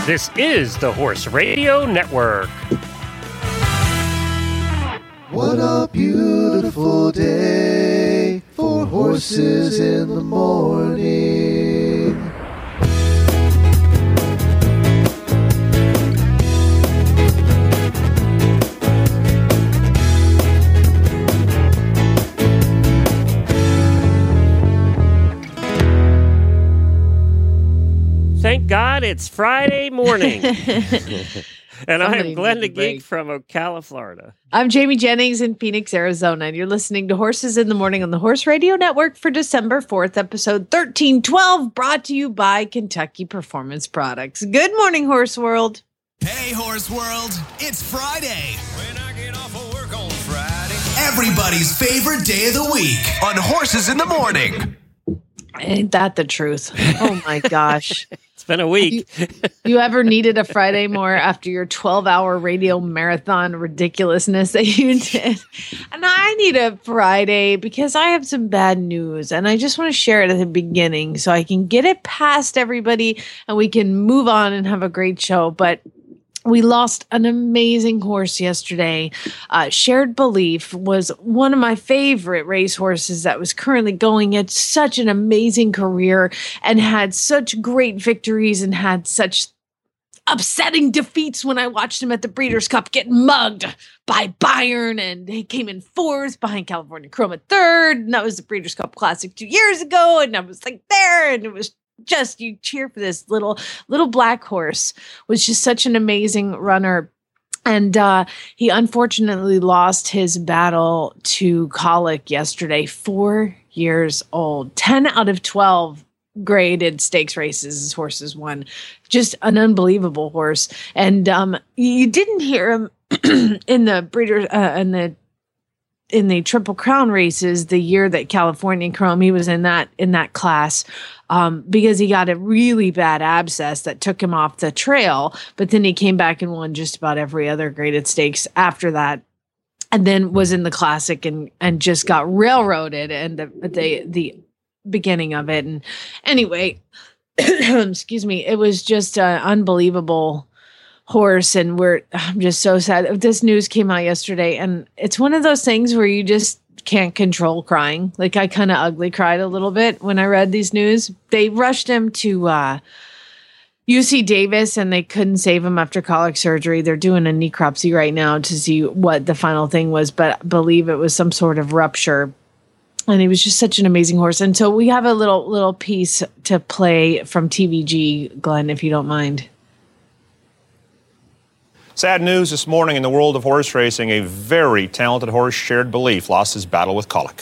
This is the Horse Radio Network. What a beautiful day for horses in the morning. Thank God it's Friday morning. And I am Glenn the Geek from Ocala, Florida. I'm Jamie Jennings in Phoenix, Arizona, and you're listening to Horses in the Morning on the Horse Radio Network for December 4th, episode 1312, brought to you by Kentucky Performance Products. Good morning, Horse World. Hey, Horse World. It's Friday. When I get off of work on Friday. Everybody's favorite day of the week on Horses in the Morning. Ain't that the truth? Oh, my gosh. It's been a week. You ever needed a Friday more after your 12-hour radio marathon ridiculousness that you did? And I need a Friday because I have some bad news, and I just want to share it at the beginning so I can get it past everybody and we can move on and have a great show. But we lost an amazing horse yesterday. Shared Belief was one of my favorite racehorses that was currently going. Had such an amazing career and had such great victories and had such upsetting defeats when I watched him at the Breeders' Cup get mugged by Bayern, and he came in fourth behind California Chrome third. And that was the Breeders' Cup Classic 2 years ago. And I was like there, and it was just, you cheer for this little black horse. Was just such an amazing runner. And he unfortunately lost his battle to colic yesterday, 4 years old. 10 out of 12 graded stakes races his horses won. Just an unbelievable horse. And you didn't hear him in the breeders in the Triple Crown races the year that California Chrome, he was in that class, because he got a really bad abscess that took him off the trail. But then he came back and won just about every other graded stakes after that, and then was in the Classic and just got railroaded and the beginning of it. And anyway, excuse me, it was just an unbelievable horse, and I'm just so sad. This news came out yesterday, and it's one of those things where you just can't control crying. Like, I kind of ugly cried a little bit when I read these news. They rushed him to UC Davis, and they couldn't save him after colic surgery. They're doing a necropsy right now to see what the final thing was, but I believe it was some sort of rupture. And he was just such an amazing horse. And so we have a little piece to play from TVG, Glenn, if you don't mind. Sad news this morning in the world of horse racing. A very talented horse, Shared Belief, lost his battle with colic.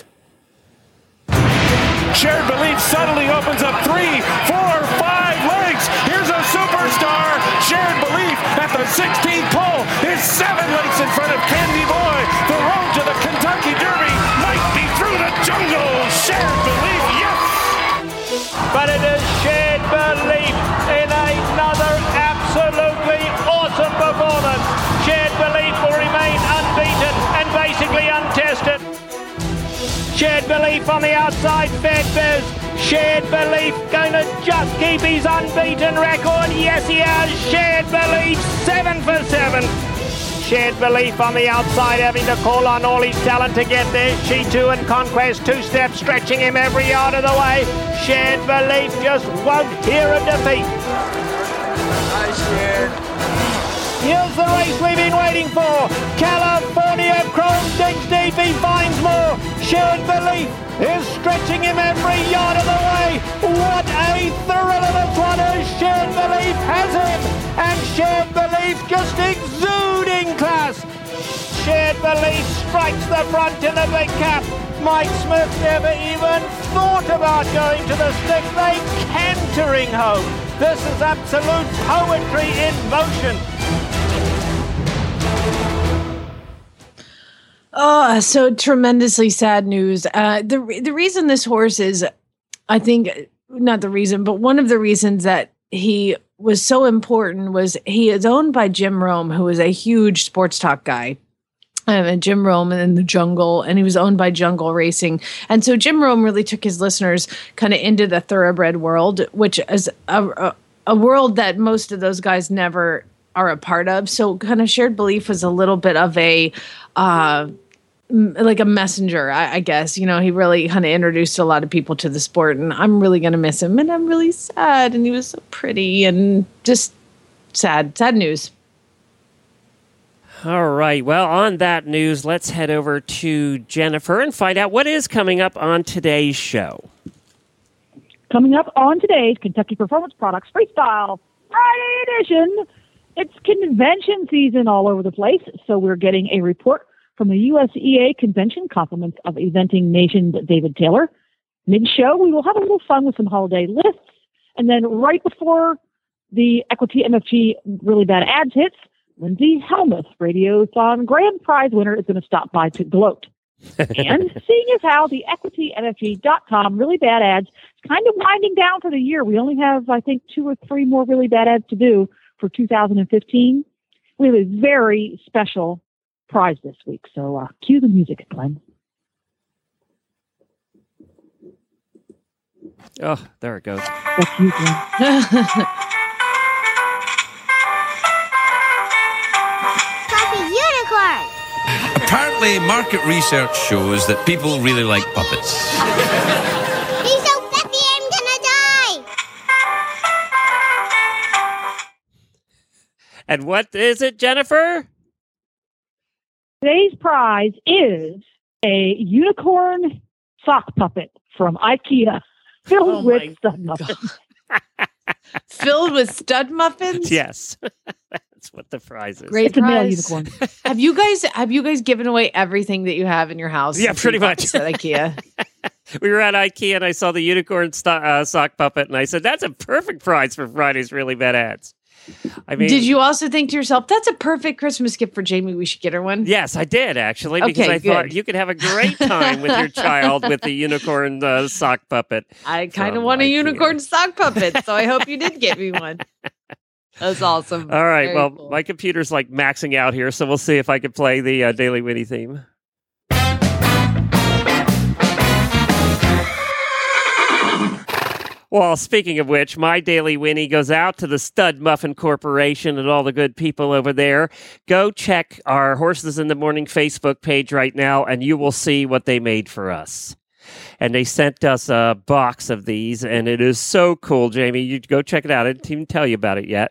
Shared Belief suddenly opens up 3, 4, 5 legs. Here's a superstar. Shared Belief at the 16th pole is 7 lengths in front of Candy Boy. The road to the Kentucky Derby might be through the jungle. Shared Belief, yes! But it is Shared Belief in another absolutely awesome performance. Shared Belief will remain unbeaten and basically untested. Shared Belief on the outside, Fed Biz. Shared Belief going to just keep his unbeaten record. Yes, he has. Shared Belief, 7 for 7. Shared Belief on the outside, having to call on all his talent to get there. She Too and Conquest, 2 steps, stretching him every yard of the way. Shared Belief just won't hear a defeat. Nice, Shared. Here's the race we've been waiting for. California Chrome digs deep, he finds more. Shared Belief is stretching him every yard of the way. What a thriller this one is. Shared Belief has him, and Shared Belief just exuding class. Shared Belief strikes the front in the big cap. Mike Smith never even thought about going to the stick. They cantering home. This is absolute poetry in motion. Oh, so tremendously sad news. The reason this horse is, I think, not the reason, but one of the reasons that he was so important was he is owned by Jim Rome, who is a huge sports talk guy. And Jim Rome in the Jungle, and he was owned by Jungle Racing. And so Jim Rome really took his listeners kind of into the thoroughbred world, which is a world that most of those guys never are a part of. So kind of Shared Belief was a little bit of a like a messenger, I guess. You know, he really kind of introduced a lot of people to the sport, and I'm really going to miss him. And I'm really sad. And he was so pretty, and just sad news. All right. Well, on that news, let's head over to Jennifer and find out what is coming up on today's show. Coming up on today's Kentucky Performance Products Freestyle Friday edition, it's convention season all over the place, so we're getting a report from the USEA Convention, compliments of Eventing Nation's David Taylor. Mid-show, we will have a little fun with some holiday lists, and then right before the Equity MFG Really Bad Ads hits, Lindsay Helmuth, Radiothon Grand Prize winner, is going to stop by to gloat. And seeing as how the EquityMFG.com Really Bad Ads is kind of winding down for the year, we only have, I think, 2 or 3 more Really Bad Ads to do for 2015. We have a very special prize this week. So cue the music, Glenn. Oh, there it goes. That's you, Glenn. Unicorn. Apparently, market research shows that people really like puppets. He's so fluffy, I'm gonna die. And what is it, Jennifer? Today's prize is a unicorn sock puppet from IKEA filled with stud muffins. Filled with stud muffins? Yes. That's what the prize is. Great It's a male prize. unicorn. Have you guys given away everything that you have in your house? Yeah, pretty much. At IKEA. We were at IKEA and I saw the unicorn sock puppet and I said, that's a perfect prize for Friday's Really Bad Ads. I mean, did you also think to yourself, that's a perfect Christmas gift for Jamie, we should get her one? Yes, I did, actually, because I thought you could have a great time with your child with the unicorn sock puppet. I kind of want a unicorn sock puppet, so I hope you did get me one. That's awesome. All right, Very well, cool. my computer's like maxing out here, so we'll see if I can play the Daily Winnie theme. Well, speaking of which, my Daily Winnie goes out to the Stud Muffin Corporation and all the good people over there. Go check our Horses in the Morning Facebook page right now, and you will see what they made for us. And they sent us a box of these, and it is so cool, Jamie. You go check it out. I didn't even tell you about it yet.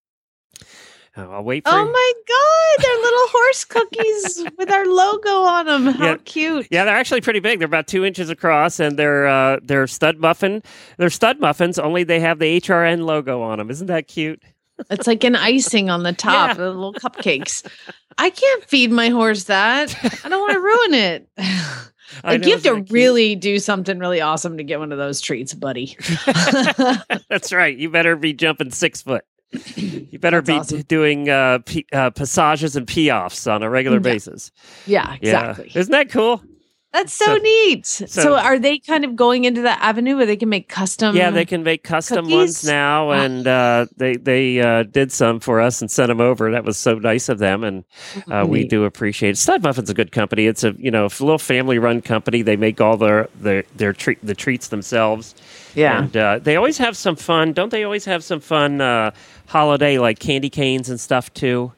I'll wait for Oh my God, they're little horse cookies with our logo on them. How cute. Yeah, they're actually pretty big. They're about 2 inches across, and they're stud muffin. They're stud muffins, only they have the HRN logo on them. Isn't that cute? It's like an icing on the top, the little cupcakes. I can't feed my horse that. I don't want to ruin it. Like, you have to really do something really awesome to get one of those treats, buddy. That's right. You better be jumping 6 foot. You better be doing passages and pee-offs on a regular basis. Yeah, exactly. Isn't that cool? That's so neat. So are they kind of going into that avenue where they can make custom? Yeah, they can make custom cookies? ones now, and they did some for us and sent them over. That was so nice of them, and we do appreciate it. Stud Muffin's a good company. It's a little family-run company. They make all the treats themselves. Yeah, and they always have some fun. Don't they always have some fun holiday like candy canes and stuff too?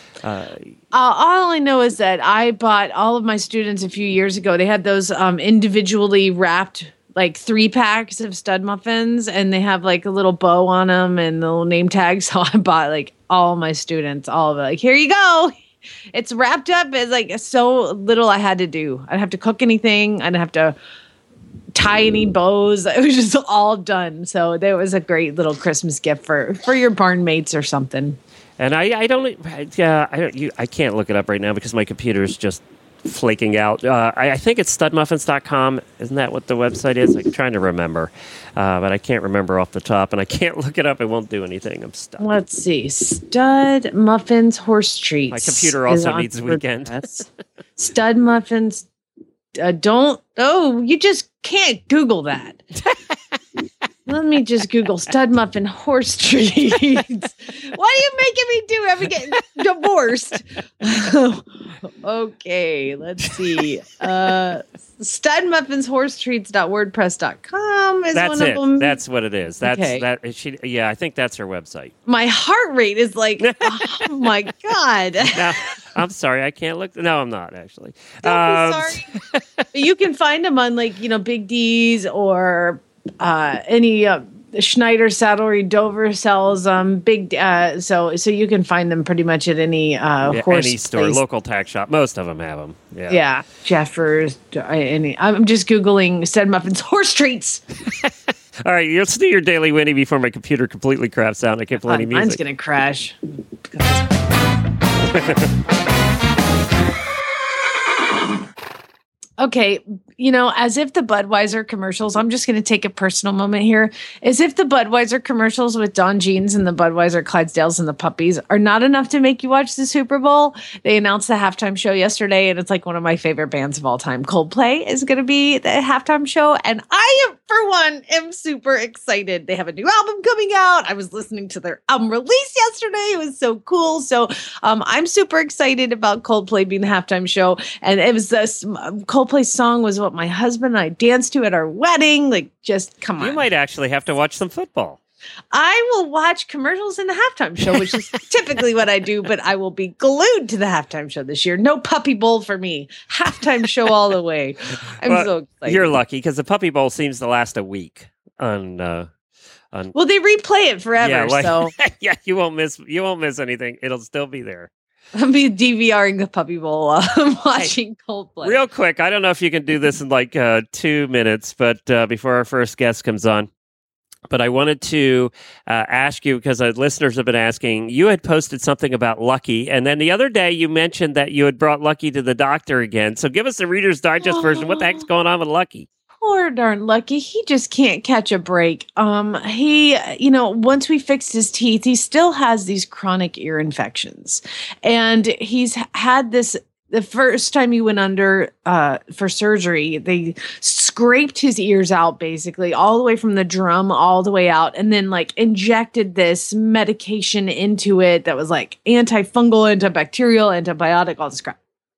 All I know is that I bought all of my students a few years ago. They had those individually wrapped like 3-packs of stud muffins, and they have like a little bow on them and the little name tags. So I bought like all my students, all of it. Like, here you go. It's wrapped up as like so little I had to do. I didn't have to cook anything. I didn't have to tie any bows. It was just all done. So that was a great little Christmas gift for your barn mates or something. And I can't look it up right now because my computer is just flaking out. I think it's studmuffins.com. Isn't that what the website is? I'm trying to remember, but I can't remember off the top, and I can't look it up. It won't do anything. I'm stuck. Let's see. Stud Muffins Horse Treats. My computer also needs a weekend. Stud Muffins. You just can't Google that. Let me just Google stud muffin horse treats. Why are you making me do every get divorced? Okay, let's see. Studmuffinshorsetreats.wordpress.com is That's one it. of them. That's what it is. That's Okay. that. Yeah, I think that's her website. My heart rate is like, oh my God. Now, I'm sorry, I can't look. No, I'm not actually. Don't be sorry. But you can find them on Big D's or any Schneider Saddlery. Dover sells big. So you can find them pretty much at any horse any store, place. local tack shop. Most of them have them. Yeah. Yeah, Jeffers. I'm just Googling Stud Muffins horse treats. All right, let's do your Daily Winnie before my computer completely craps out and I can't play any music. Mine's going to crash. Okay, as if the Budweiser commercials, I'm just going to take a personal moment here, as if the Budweiser commercials with Don Jeans and the Budweiser Clydesdales and the puppies are not enough to make you watch the Super Bowl. They announced the halftime show yesterday, and it's like one of my favorite bands of all time. Coldplay is going to be the halftime show, and I, for one, am super excited. They have a new album coming out. I was listening to their album release yesterday. It was so cool. So I'm super excited about Coldplay being the halftime show, and it was this Coldplay song was what my husband and I danced to at our wedding. Like, just come on. You might actually have to watch some football. I will watch commercials in the halftime show, which is typically what I do, but I will be glued to the halftime show this year. No Puppy Bowl for me. Halftime show all the way. I'm so excited. You're lucky because the Puppy Bowl seems to last a week on well, they replay it forever, yeah, so yeah, you won't miss anything. It'll still be there. I'll be DVRing the Puppy Bowl while I'm watching Coldplay. Real quick, I don't know if you can do this in 2 minutes, but before our first guest comes on. But I wanted to ask you, because listeners have been asking, you had posted something about Lucky, and then the other day you mentioned that you had brought Lucky to the doctor again. So give us the Reader's Digest version. What the heck's going on with Lucky? Poor darn Lucky. He just can't catch a break. He, once we fixed his teeth, he still has these chronic ear infections. And he's had this, the first time he went under for surgery, they scraped his ears out basically all the way from the drum all the way out, and then injected this medication into it that was antifungal, antibacterial, antibiotic, all this crap.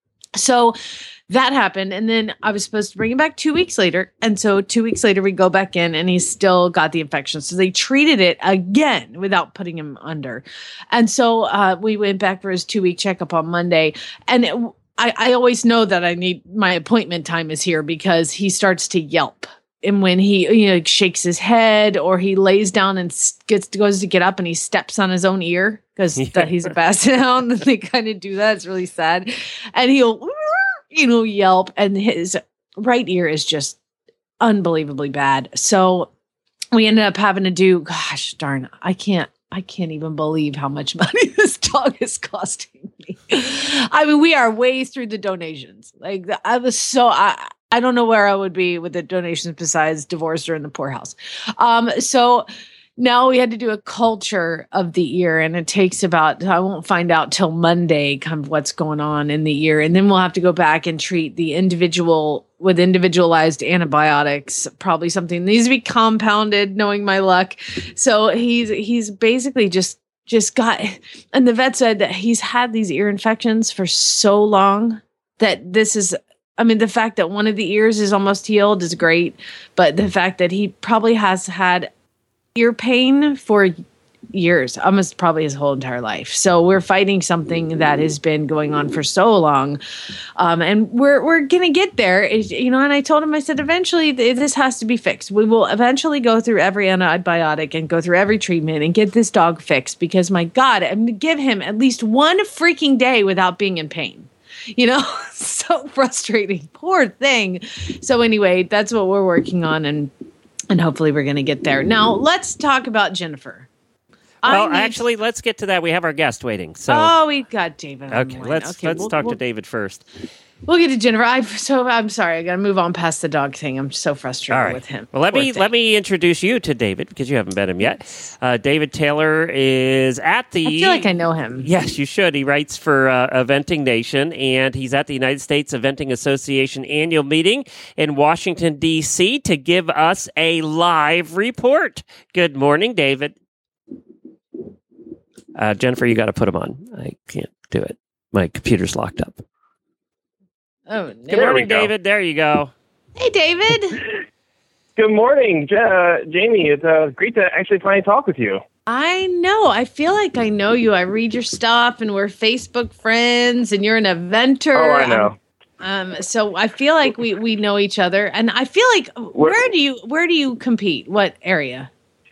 So that happened. And then I was supposed to bring him back 2 weeks later. And so 2 weeks later, we go back in and he's still got the infection. So they treated it again without putting him under. And so we went back for his 2-week checkup on Monday. And I always know that I need my appointment time is here because he starts to yelp. And when he shakes his head or he lays down and goes to get up and he steps on his own ear because he's a basset hound, and they kind of do that. It's really sad. And he'll yelp, and his right ear is just unbelievably bad. So we ended up having to do, gosh darn, I can't even believe how much money this dog is costing me. I mean, we are way through the donations. I don't know where I would be with the donations besides divorced or in the poorhouse. So now we had to do a culture of the ear, and it takes I won't find out till Monday kind of what's going on in the ear. And then we'll have to go back and treat the individual with individualized antibiotics, probably something that needs to be compounded, knowing my luck. So he's basically just got, and the vet said that he's had these ear infections for so long that the fact that one of the ears is almost healed is great, but the fact that he probably has had ear pain for years, almost probably his whole entire life. So we're fighting something that has been going on for so long. And we're going to get there. And I told him, I said, eventually this has to be fixed. We will eventually go through every antibiotic and go through every treatment and get this dog fixed because, my God, I'm going to give him at least one freaking day without being in pain. So frustrating. Poor thing. So anyway, that's what we're working on, and hopefully we're going to get there. Now, let's talk about Jennifer. Well, actually, let's get to that. We have our guest waiting. So, we've got David. Okay, let's talk to David first. We'll get to Jennifer. I'm sorry. I got to move on past the dog thing. I'm so frustrated with him. Well, let me introduce you to David because you haven't met him yet. David Taylor is at the. I feel like I know him. Yes, you should. He writes for Eventing Nation, and he's at the United States Eventing Association annual meeting in Washington D.C. to give us a live report. Good morning, David. Jennifer, you got to put him on. I can't do it. My computer's locked up. Oh, no. Good morning, David. There you go. Hey, David. Good morning, Jamie. It's great to actually finally talk with you. I know. I feel like I know you. I read your stuff, and we're Facebook friends, and you're an eventer. Oh, I know. So I feel like we know each other, and I feel like where do you compete? What area?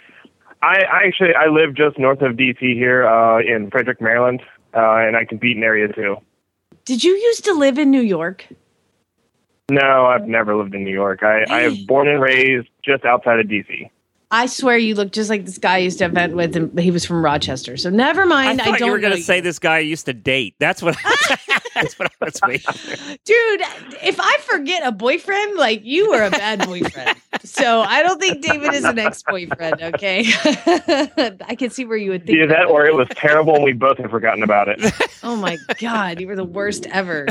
I live just north of DC here in Frederick, Maryland, and I compete in area 2. Did you used to live in New York? No, I've never lived in New York. I was born and raised just outside of DC. I swear you look just like this guy I used to event with, and he was from Rochester. So never mind. I thought you were going to say this guy I used to date. That's what that's what I was waiting for. Dude, if I forget a boyfriend, like you were a bad boyfriend. So I don't think David is an ex-boyfriend, okay? I can see where you would think. Either that or it was terrible and we both have forgotten about it. Oh my God, you were the worst ever.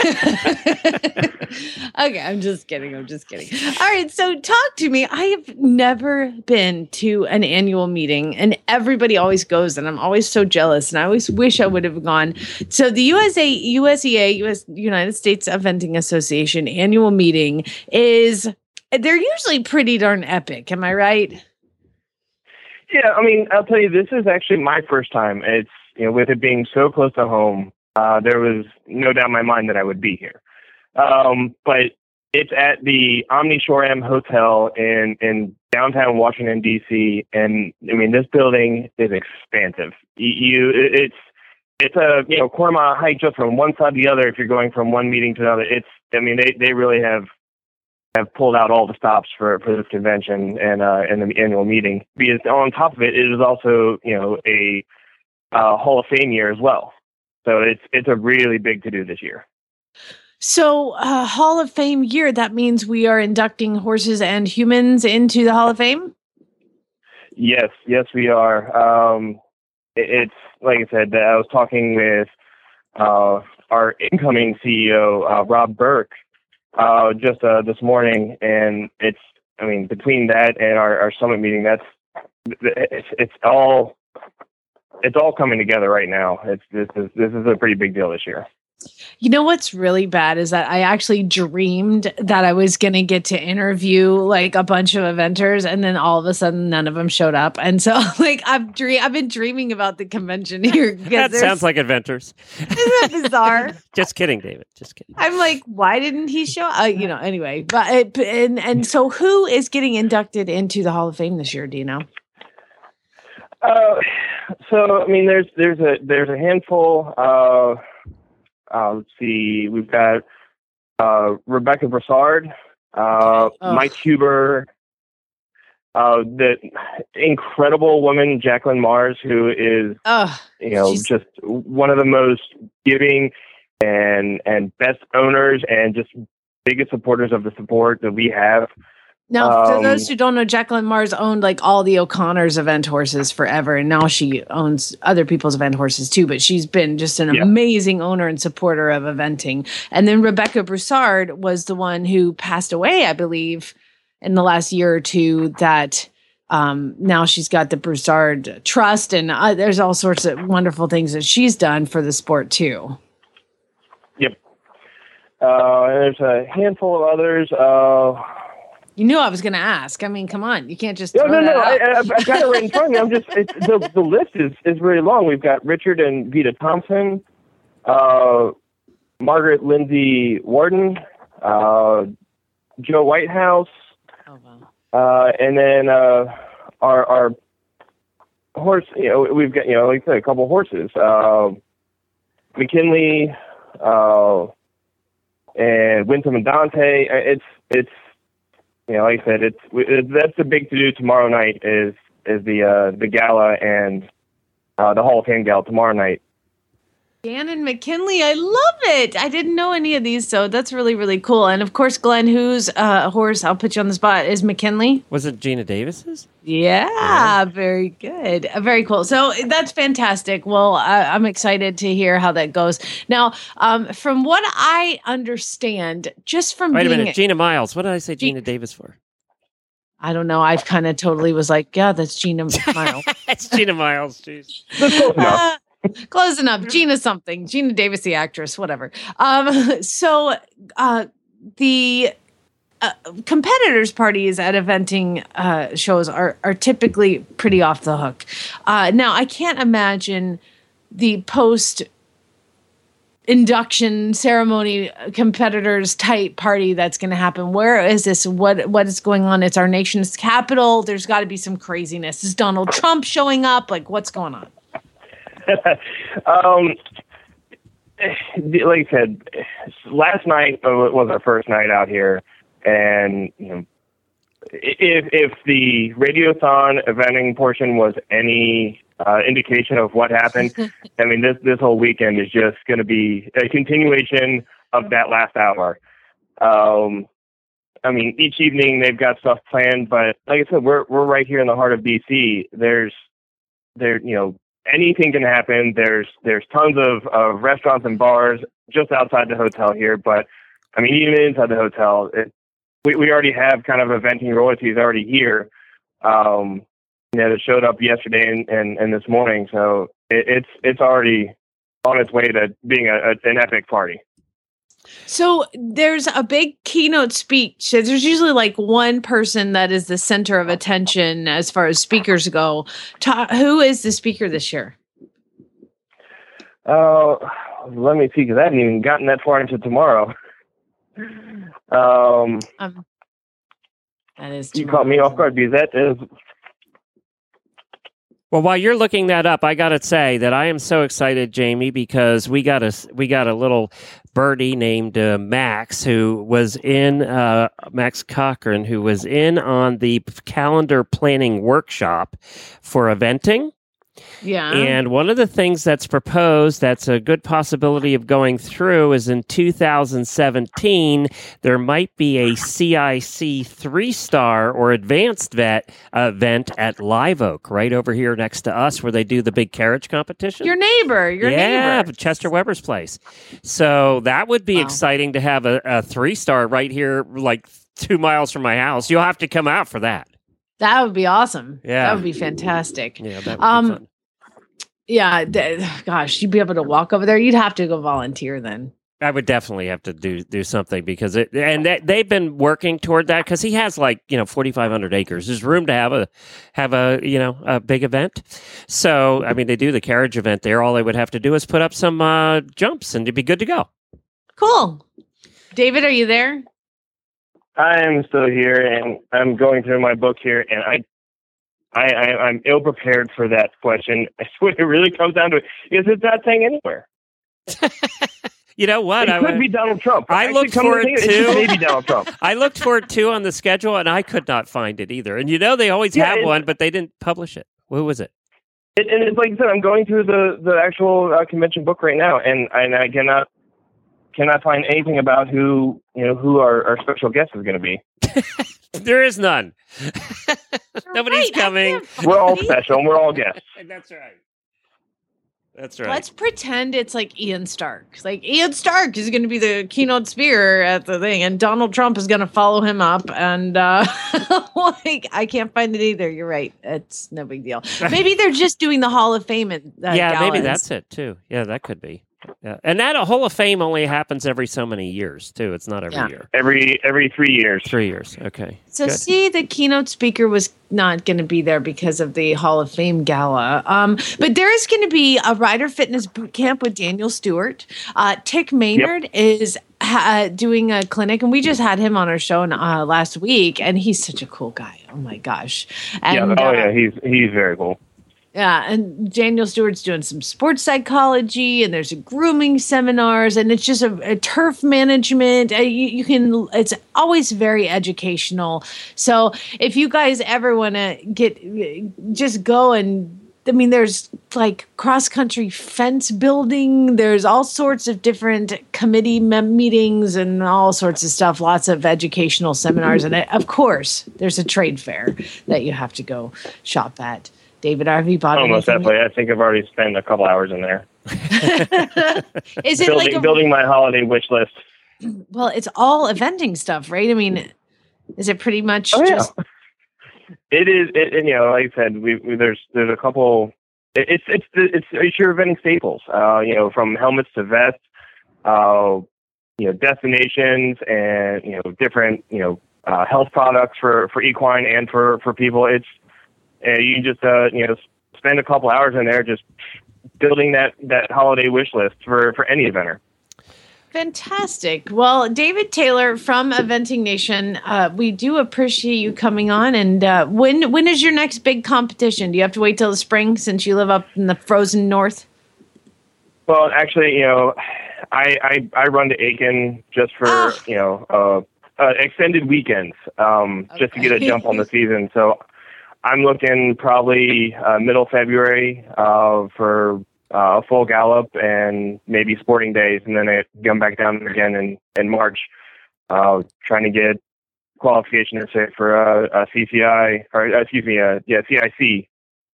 Okay, I'm just kidding. All right, so talk to me. I have never been to an annual meeting, and everybody always goes, and I'm always so jealous, and I always wish I would have gone. So the United States Eventing Association annual meeting they're usually pretty darn epic. Am I right? Yeah, I mean, I'll tell you, this is actually my first time. It's, with it being so close to home, there was no doubt in my mind that I would be here. But it's at the Omni Shore-M Hotel in downtown Washington, D.C. And, I mean, this building is expansive. It's a quarter-mile hike just from one side to the other if you're going from one meeting to another. They really have pulled out all the stops for this convention and the annual meeting. Because on top of it, it is also, a Hall of Fame year as well. So it's a really big to-do this year. So Hall of Fame year, that means we are inducting horses and humans into the Hall of Fame? Yes, we are. It's like I said, I was talking with our incoming CEO, Rob Burke, just this morning, and between that and our summit meeting, it's all coming together right now. This is a pretty big deal this year. You know what's really bad is that I actually dreamed that I was going to get to interview like a bunch of eventers, and then all of a sudden none of them showed up. And so I've been dreaming about the convention here. That sounds like inventors. Isn't that bizarre? Just kidding, David. Just kidding. I'm like, why didn't he show up? Anyway, but and so who is getting inducted into the Hall of Fame this year? Do you know? So I mean, there's a handful. Let's see. We've got Rebecca Broussard, Mike Huber, the incredible woman Jacqueline Mars, who is just one of the most giving and best owners and just biggest supporters of the sport that we have. Now, for those who don't know, Jacqueline Mars owned like all the O'Connors event horses forever, and now she owns other people's event horses too. But she's been just an amazing owner and supporter of eventing. And then Rebecca Broussard was the one who passed away, I believe, in the last year or two. That now she's got the Broussard Trust, and there's all sorts of wonderful things that she's done for the sport too. Yep. There's a handful of others. You knew I was going to ask. I mean, come on. You can't just. No. I've got it right in front of me. The list is really long. We've got Richard and Vita Thompson, Margaret Lindsay Warden, Joe Whitehouse. Oh, wow. And then our horse, we've got, like I said, a couple horses. McKinley and Winsome and Dante. It's like I said, that's the big to-do tomorrow night is the gala and the Hall of Fame gala tomorrow night. Gannon McKinley, I love it. I didn't know any of these, so that's really, really cool. And of course, Glenn, whose horse, I'll put you on the spot, is McKinley? Was it Gina Davis's? Yeah, very good. Very cool. So that's fantastic. Well, I'm excited to hear how that goes. Now, from what I understand, just from Wait a minute, Gina Miles. What did I say Gina Davis for? I don't know. I kind of totally was like, yeah, that's Gina Miles. It's Gina Miles. Jeez. Close enough. Gina something. Gina Davis, the actress, whatever. So the competitors' parties at eventing shows are typically pretty off the hook. Now, I can't imagine the post induction ceremony competitors type party that's going to happen. Where is this? What is going on? It's our nation's capital. There's got to be some craziness. Is Donald Trump showing up? Like, what's going on? Like I said, last night was our first night out here, and if the Radiothon eventing portion was any indication of what happened, I mean this whole weekend is just going to be a continuation of that last hour. I mean, each evening they've got stuff planned, but like I said, we're right here in the heart of DC. Anything can happen. There's tons of restaurants and bars just outside the hotel here, but I mean, even inside the hotel, we already have kind of eventing royalties already here. That showed up yesterday and this morning, so it's already on its way to being an epic party. So there's a big keynote speech. There's usually like one person that is the center of attention as far as speakers go. Who is the speaker this year? Let me see, because I haven't even gotten that far into tomorrow. That is you caught me off guard because that is. Well, while you're looking that up, I got to say that I am so excited, Jamie, because we got a little birdie named Max, who was in Max Cochran, who was in on the calendar planning workshop for eventing. Yeah. And one of the things that's proposed that's a good possibility of going through is in 2017, there might be a CIC 3-star or advanced event at Live Oak, right over here next to us, where they do the big carriage competition. Your neighbor. Chester Weber's place. So that would be exciting to have a 3-star right here, like 2 miles from my house. You'll have to come out for that. That would be awesome. Yeah. That would be fantastic. Yeah, that would be fun. Yeah, gosh, you'd be able to walk over there. You'd have to go volunteer then. I would definitely have to do something because they've been working toward that because he has 4,500 acres. There's room to have a big event. So I mean, they do the carriage event there. All they would have to do is put up some jumps and it'd be good to go. Cool. David, are you there? I am still here, and I'm going through my book here, and I'm ill prepared for that question. I swear it really comes down to it. Is it that thing anywhere? You know what? It could be Donald Trump. I looked for it too. Maybe Donald Trump. I looked for it too on the schedule, and I could not find it either. And they always have one, but they didn't publish it. Who was it? And it's like I said, I'm going through the actual convention book right now, and I cannot find anything about who our special guest is going to be. There is none. Nobody's coming. We're all special and we're all guests. That's right. That's right. Let's pretend it's like Ian Stark. Like Ian Stark is going to be the keynote speaker at the thing, and Donald Trump is going to follow him up. And I can't find it either. You're right. It's no big deal. Maybe they're just doing the Hall of Fame. Maybe that's it too. Yeah, that could be. Yeah, and that a Hall of Fame only happens every so many years too. It's not every year. Every 3 years. 3 years. Okay. So good. See, the keynote speaker was not going to be there because of the Hall of Fame gala. But there is going to be a Rider Fitness boot camp with Daniel Stewart. Tick Maynard is doing a clinic, and we just had him on our show last week, and he's such a cool guy. Oh my gosh. And, he's very cool. Yeah, and Daniel Stewart's doing some sports psychology, and there's grooming seminars, and it's just a turf management. You can. It's always very educational. So if you guys ever want to just go and there's like cross-country fence building. There's all sorts of different committee meetings and all sorts of stuff. Lots of educational seminars. And of course, there's a trade fair that you have to go shop at. David, have you bought Almost definitely. I think I've already spent a couple hours in there. Is it building my holiday wish list? Well, it's all eventing stuff, right? I mean, is it pretty much just... It is, and, you know, like I said, there's a couple. It's your eventing staples. You know, from helmets to vests. You know, destinations and different health products for equine and for people. It's you just spend a couple hours in there just building that holiday wish list for any eventer. Fantastic. Well, David Taylor from Eventing Nation, we do appreciate you coming on. And when is your next big competition? Do you have to wait till the spring since you live up in the frozen north? Well, actually, I run to Aiken just for extended weekends, just to get a jump on the season. So I'm looking probably middle February for a full gallop and maybe sporting days, and then I come back down again in March, trying to get qualification for a CCI CIC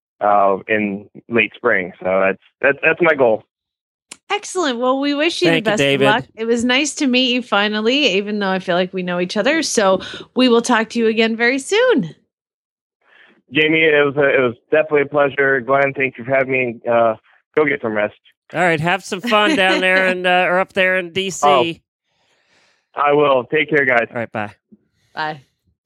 in late spring. So that's my goal. Excellent. Well, we wish you the best of luck. It was nice to meet you finally, even though I feel like we know each other. So we will talk to you again very soon. Jamie, it was definitely a pleasure. Glenn, thank you for having me. Go get some rest. All right, have some fun down there and or up there in DC. Oh, I will. Take care, guys. All right, bye. Bye.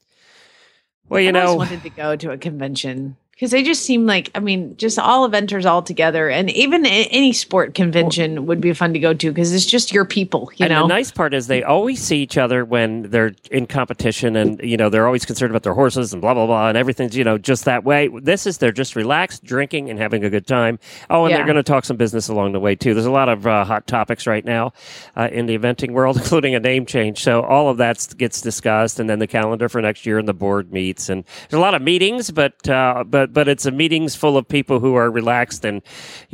Well, I always wanted to go to a convention because they just seem like, just all eventers all together, and even any sport convention would be fun to go to because it's just your people, you know. The nice part is they always see each other when they're in competition, and they're always concerned about their horses and blah blah blah, and everything's just that way. They're just relaxed, drinking, and having a good time. Oh, and they're going to talk some business along the way too. There's a lot of hot topics right now in the eventing world, including a name change. So all of that gets discussed, and then the calendar for next year, and the board meets, and there's a lot of meetings, but it's a meetings full of people who are relaxed, and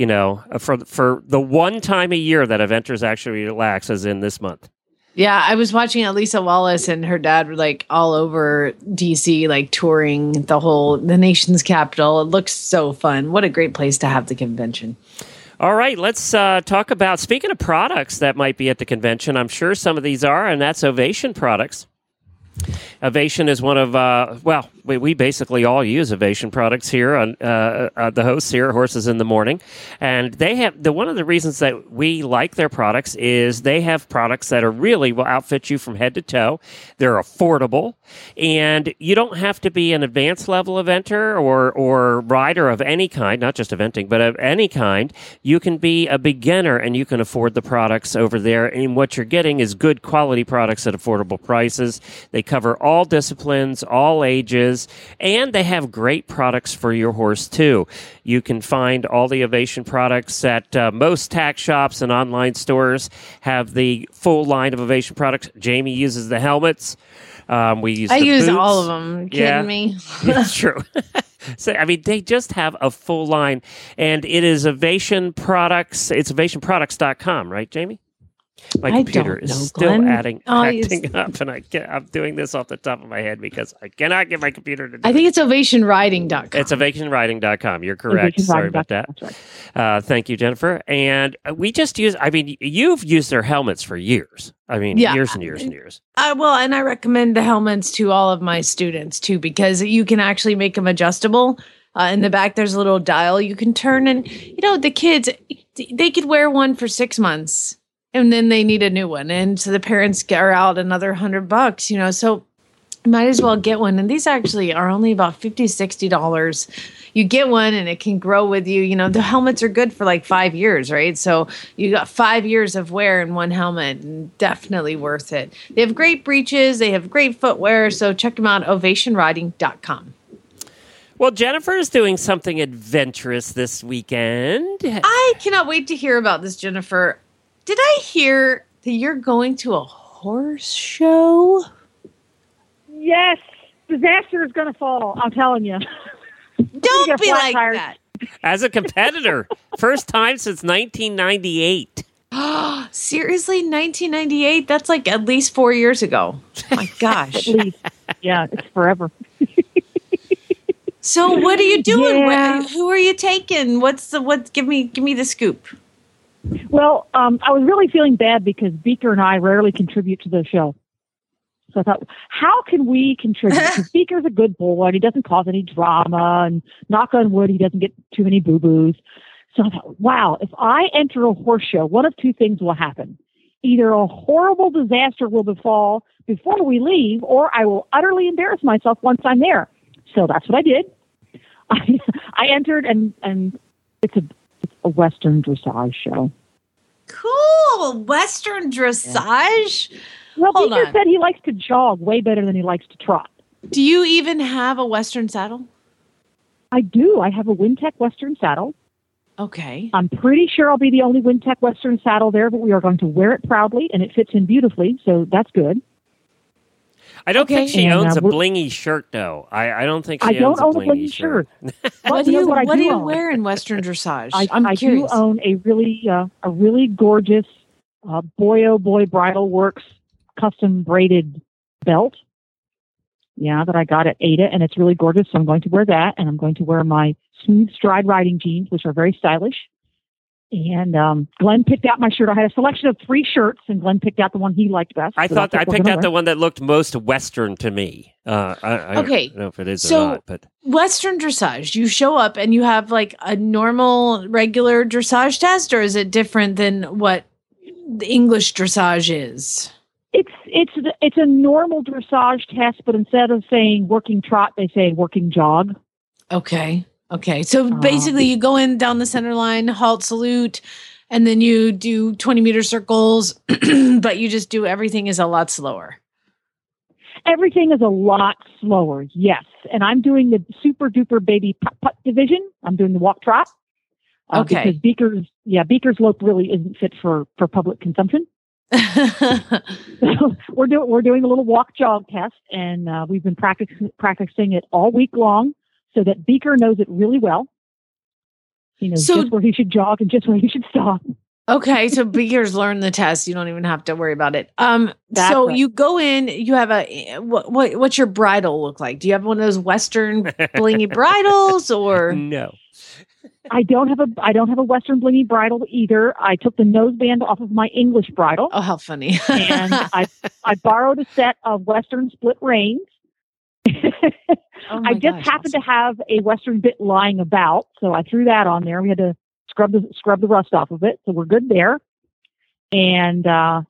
for the one time a year that eventers actually relax is in this month. Yeah, I was watching Elisa Wallace and her dad were like all over DC, like touring the nation's capital. It looks so fun. What a great place to have the convention. All right, let's talk about, speaking of products that might be at the convention, I'm sure some of these are, and that's Ovation products. Ovation is one of, we basically all use Ovation products here on the hosts here at Horses in the Morning. And they have, one of the reasons that we like their products is they have products that will outfit you from head to toe. They're affordable, and you don't have to be an advanced level eventer or rider of any kind, not just eventing, but of any kind. You can be a beginner and you can afford the products over there. And what you're getting is good quality products at affordable prices. They cover all disciplines, all ages, and they have great products for your horse too. You can find all the Ovation products at most tack shops and online stores. Have the full line of Ovation products. Jamie uses the helmets. I use boots. all of them. You kidding me? It's true. So, they just have a full line, and it is Ovation products. It's ovationproducts.com, right, Jamie? My computer is still acting up, and I'm doing this off the top of my head because I cannot get my computer to do I think it's ovationriding.com. It's ovationriding.com. You're correct. Sorry about that. Right. Thank you, Jennifer. And we just use, you've used their helmets for years. Years and years and years. And I recommend the helmets to all of my students too, because you can actually make them adjustable. In the back, there's a little dial you can turn, and the kids, they could wear one for 6 months. And then they need a new one. And so the parents are out another $100, so might as well get one. And these actually are only about $50, $60. You get one and it can grow with you. The helmets are good for like 5 years, right? So you got 5 years of wear in one helmet, and definitely worth it. They have great breeches. They have great footwear. So check them out, ovationriding.com. Well, Jennifer is doing something adventurous this weekend. I cannot wait to hear about this, Jennifer. Did I hear that you're going to a horse show? Yes. Disaster is going to fall. I'm telling you. Don't be like that. As a competitor. First time since 1998. Seriously, 1998? That's like at least 4 years ago. My gosh. At least. Yeah, it's forever. So what are you doing? Yeah. Who are you taking? Give me the scoop. Well, I was really feeling bad because Beaker and I rarely contribute to the show. So I thought, how can we contribute? Because Beaker's a good boy and he doesn't cause any drama, and knock on wood, he doesn't get too many boo-boos. So I thought, wow, if I enter a horse show, one of two things will happen. Either a horrible disaster will befall before we leave, or I will utterly embarrass myself once I'm there. So that's what I did. I entered, and it's a Western dressage show. Cool. Western dressage? Yeah. Well, Beaker said he likes to jog way better than he likes to trot. Do you even have a Western saddle? I do. I have a Wintec Western saddle. Okay. I'm pretty sure I'll be the only Wintec Western saddle there, but we are going to wear it proudly, and it fits in beautifully, so that's good. I don't think she owns a blingy shirt, though. I don't think she owns a blingy shirt. What do you wear in Western dressage? I do own a really gorgeous Boy Oh Boy Bridal Works custom braided belt. Yeah, that I got at Ada, and it's really gorgeous. So I'm going to wear that, and I'm going to wear my smooth stride riding jeans, which are very stylish. And Glenn picked out my shirt. I had a selection of 3 shirts, and Glenn picked out the one he liked best. I thought I picked out the one that looked most Western to me. I don't know if it is or not. But Western dressage, you show up and you have like a normal, regular dressage test, or is it different than what the English dressage is? It's a normal dressage test, but instead of saying working trot, they say working jog. Okay. So basically you go in down the center line, halt, salute, and then you do 20-meter circles, but you just do everything is a lot slower. Everything is a lot slower, yes. And I'm doing the super duper baby putt division. I'm doing the walk trot. Okay. Because Beaker's lope really isn't fit for public consumption. So we're doing a little walk jog test, and we've been practicing it all week long, so that Beaker knows it really well. He knows just where he should jog and just where he should stop. Okay, so Beaker's learned the test. You don't even have to worry about it. So right. You go in. You have what's your bridle look like? Do you have one of those Western blingy bridles, or no? I don't have a Western blingy bridle either. I took the noseband off of my English bridle. Oh, how funny! And I borrowed a set of Western split reins. I just happened to have a Western bit lying about, so I threw that on there. We had to scrub the rust off of it, so we're good there. And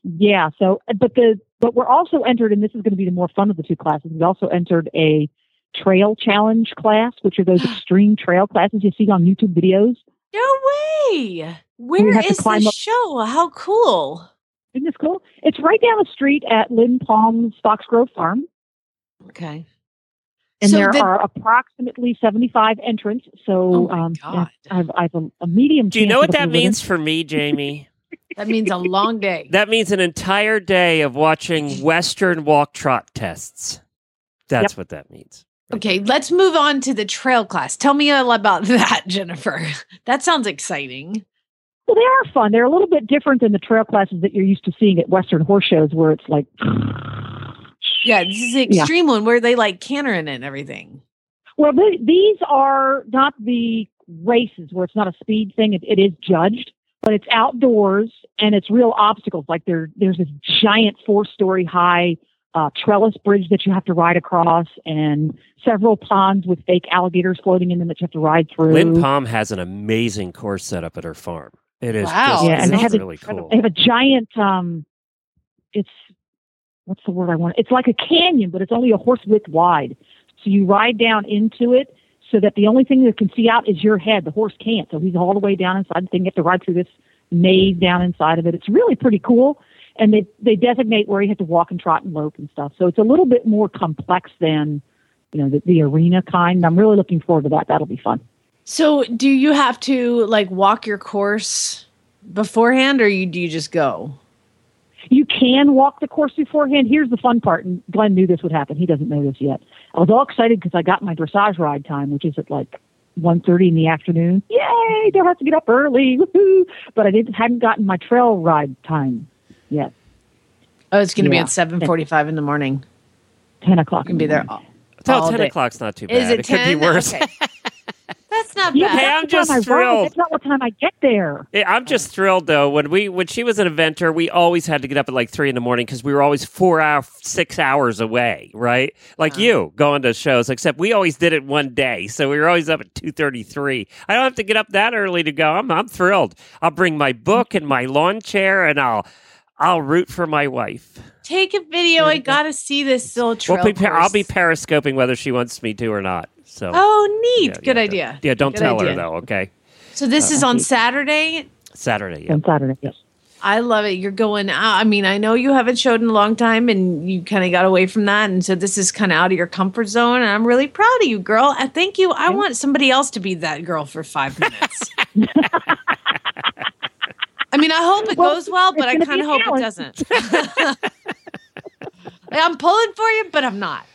but we're also entered, and this is going to be the more fun of the 2 classes. We also entered a trail challenge class, which are those extreme trail classes you see on YouTube videos. No way! Where is this show? How cool! Isn't this cool? It's right down the street at Lynn Palm's Foxgrove Farm. Okay. And there are approximately 75 entrants. So I have a medium. Do you know what that means for me, Jamie? That means a long day. That means an entire day of watching Western walk trot tests. That's what that means. Okay, let's move on to the trail class. Tell me all about that, Jennifer. That sounds exciting. Well, they are fun. They're a little bit different than the trail classes that you're used to seeing at Western horse shows, where it's like... Yeah, this is the extreme one where they like canter in it and everything. Well, these are not the races where it's not a speed thing. It is judged, but it's outdoors and it's real obstacles. Like there's this giant 4-story high trellis bridge that you have to ride across, and several ponds with fake alligators floating in them that you have to ride through. Lynn Palm has an amazing course set up at her farm. It is and they have really cool. They have a giant. What's the word I want? It's like a canyon, but it's only a horse width wide. So you ride down into it so that the only thing that can see out is your head. The horse can't. So he's all the way down inside the thing. You have to ride through this maze down inside of it. It's really pretty cool. And they designate where you have to walk and trot and lope and stuff. So it's a little bit more complex than, the arena kind. I'm really looking forward to that. That'll be fun. So do you have to like walk your course beforehand, or do you just go? You can walk the course beforehand. Here's the fun part, and Glenn knew this would happen. He doesn't know this yet. I was all excited because I got my dressage ride time, which is at like 1:30 in the afternoon. Yay! Don't have to get up early. Woohoo! But I hadn't gotten my trail ride time yet. Oh, it's going to be at 7:45 in the morning. 10 o'clock. Can be there all 10 o'clock's not too bad. Is it 10? Could be worse. Okay. That's not Yeah, bad. Hey, I'm just thrilled. That's not what time I get there. Yeah, I'm just thrilled though. When she was an eventer, we always had to get up at like 3 a.m. because we were always 6 hours away, right? Like you going to shows, except we always did it one day, so we were always up at 2:33. I don't have to get up that early to go. I'm thrilled. I'll bring my book and my lawn chair, and I'll root for my wife. Take a video. I got to see this little trail course. I'll be periscoping whether she wants me to or not. So. Oh, neat. Good idea. Yeah, don't Good tell idea. her, though, okay? So this is on Saturday? Saturday, yeah. On Saturday, yes. I love it. You're going out. I mean, I know you haven't showed in a long time and you kind of got away from that. And so this is kind of out of your comfort zone. And I'm really proud of you, girl. And thank you. I want somebody else to be that girl for 5 minutes. I mean, I hope it goes well, but I kind of hope it doesn't. I'm pulling for you, but I'm not.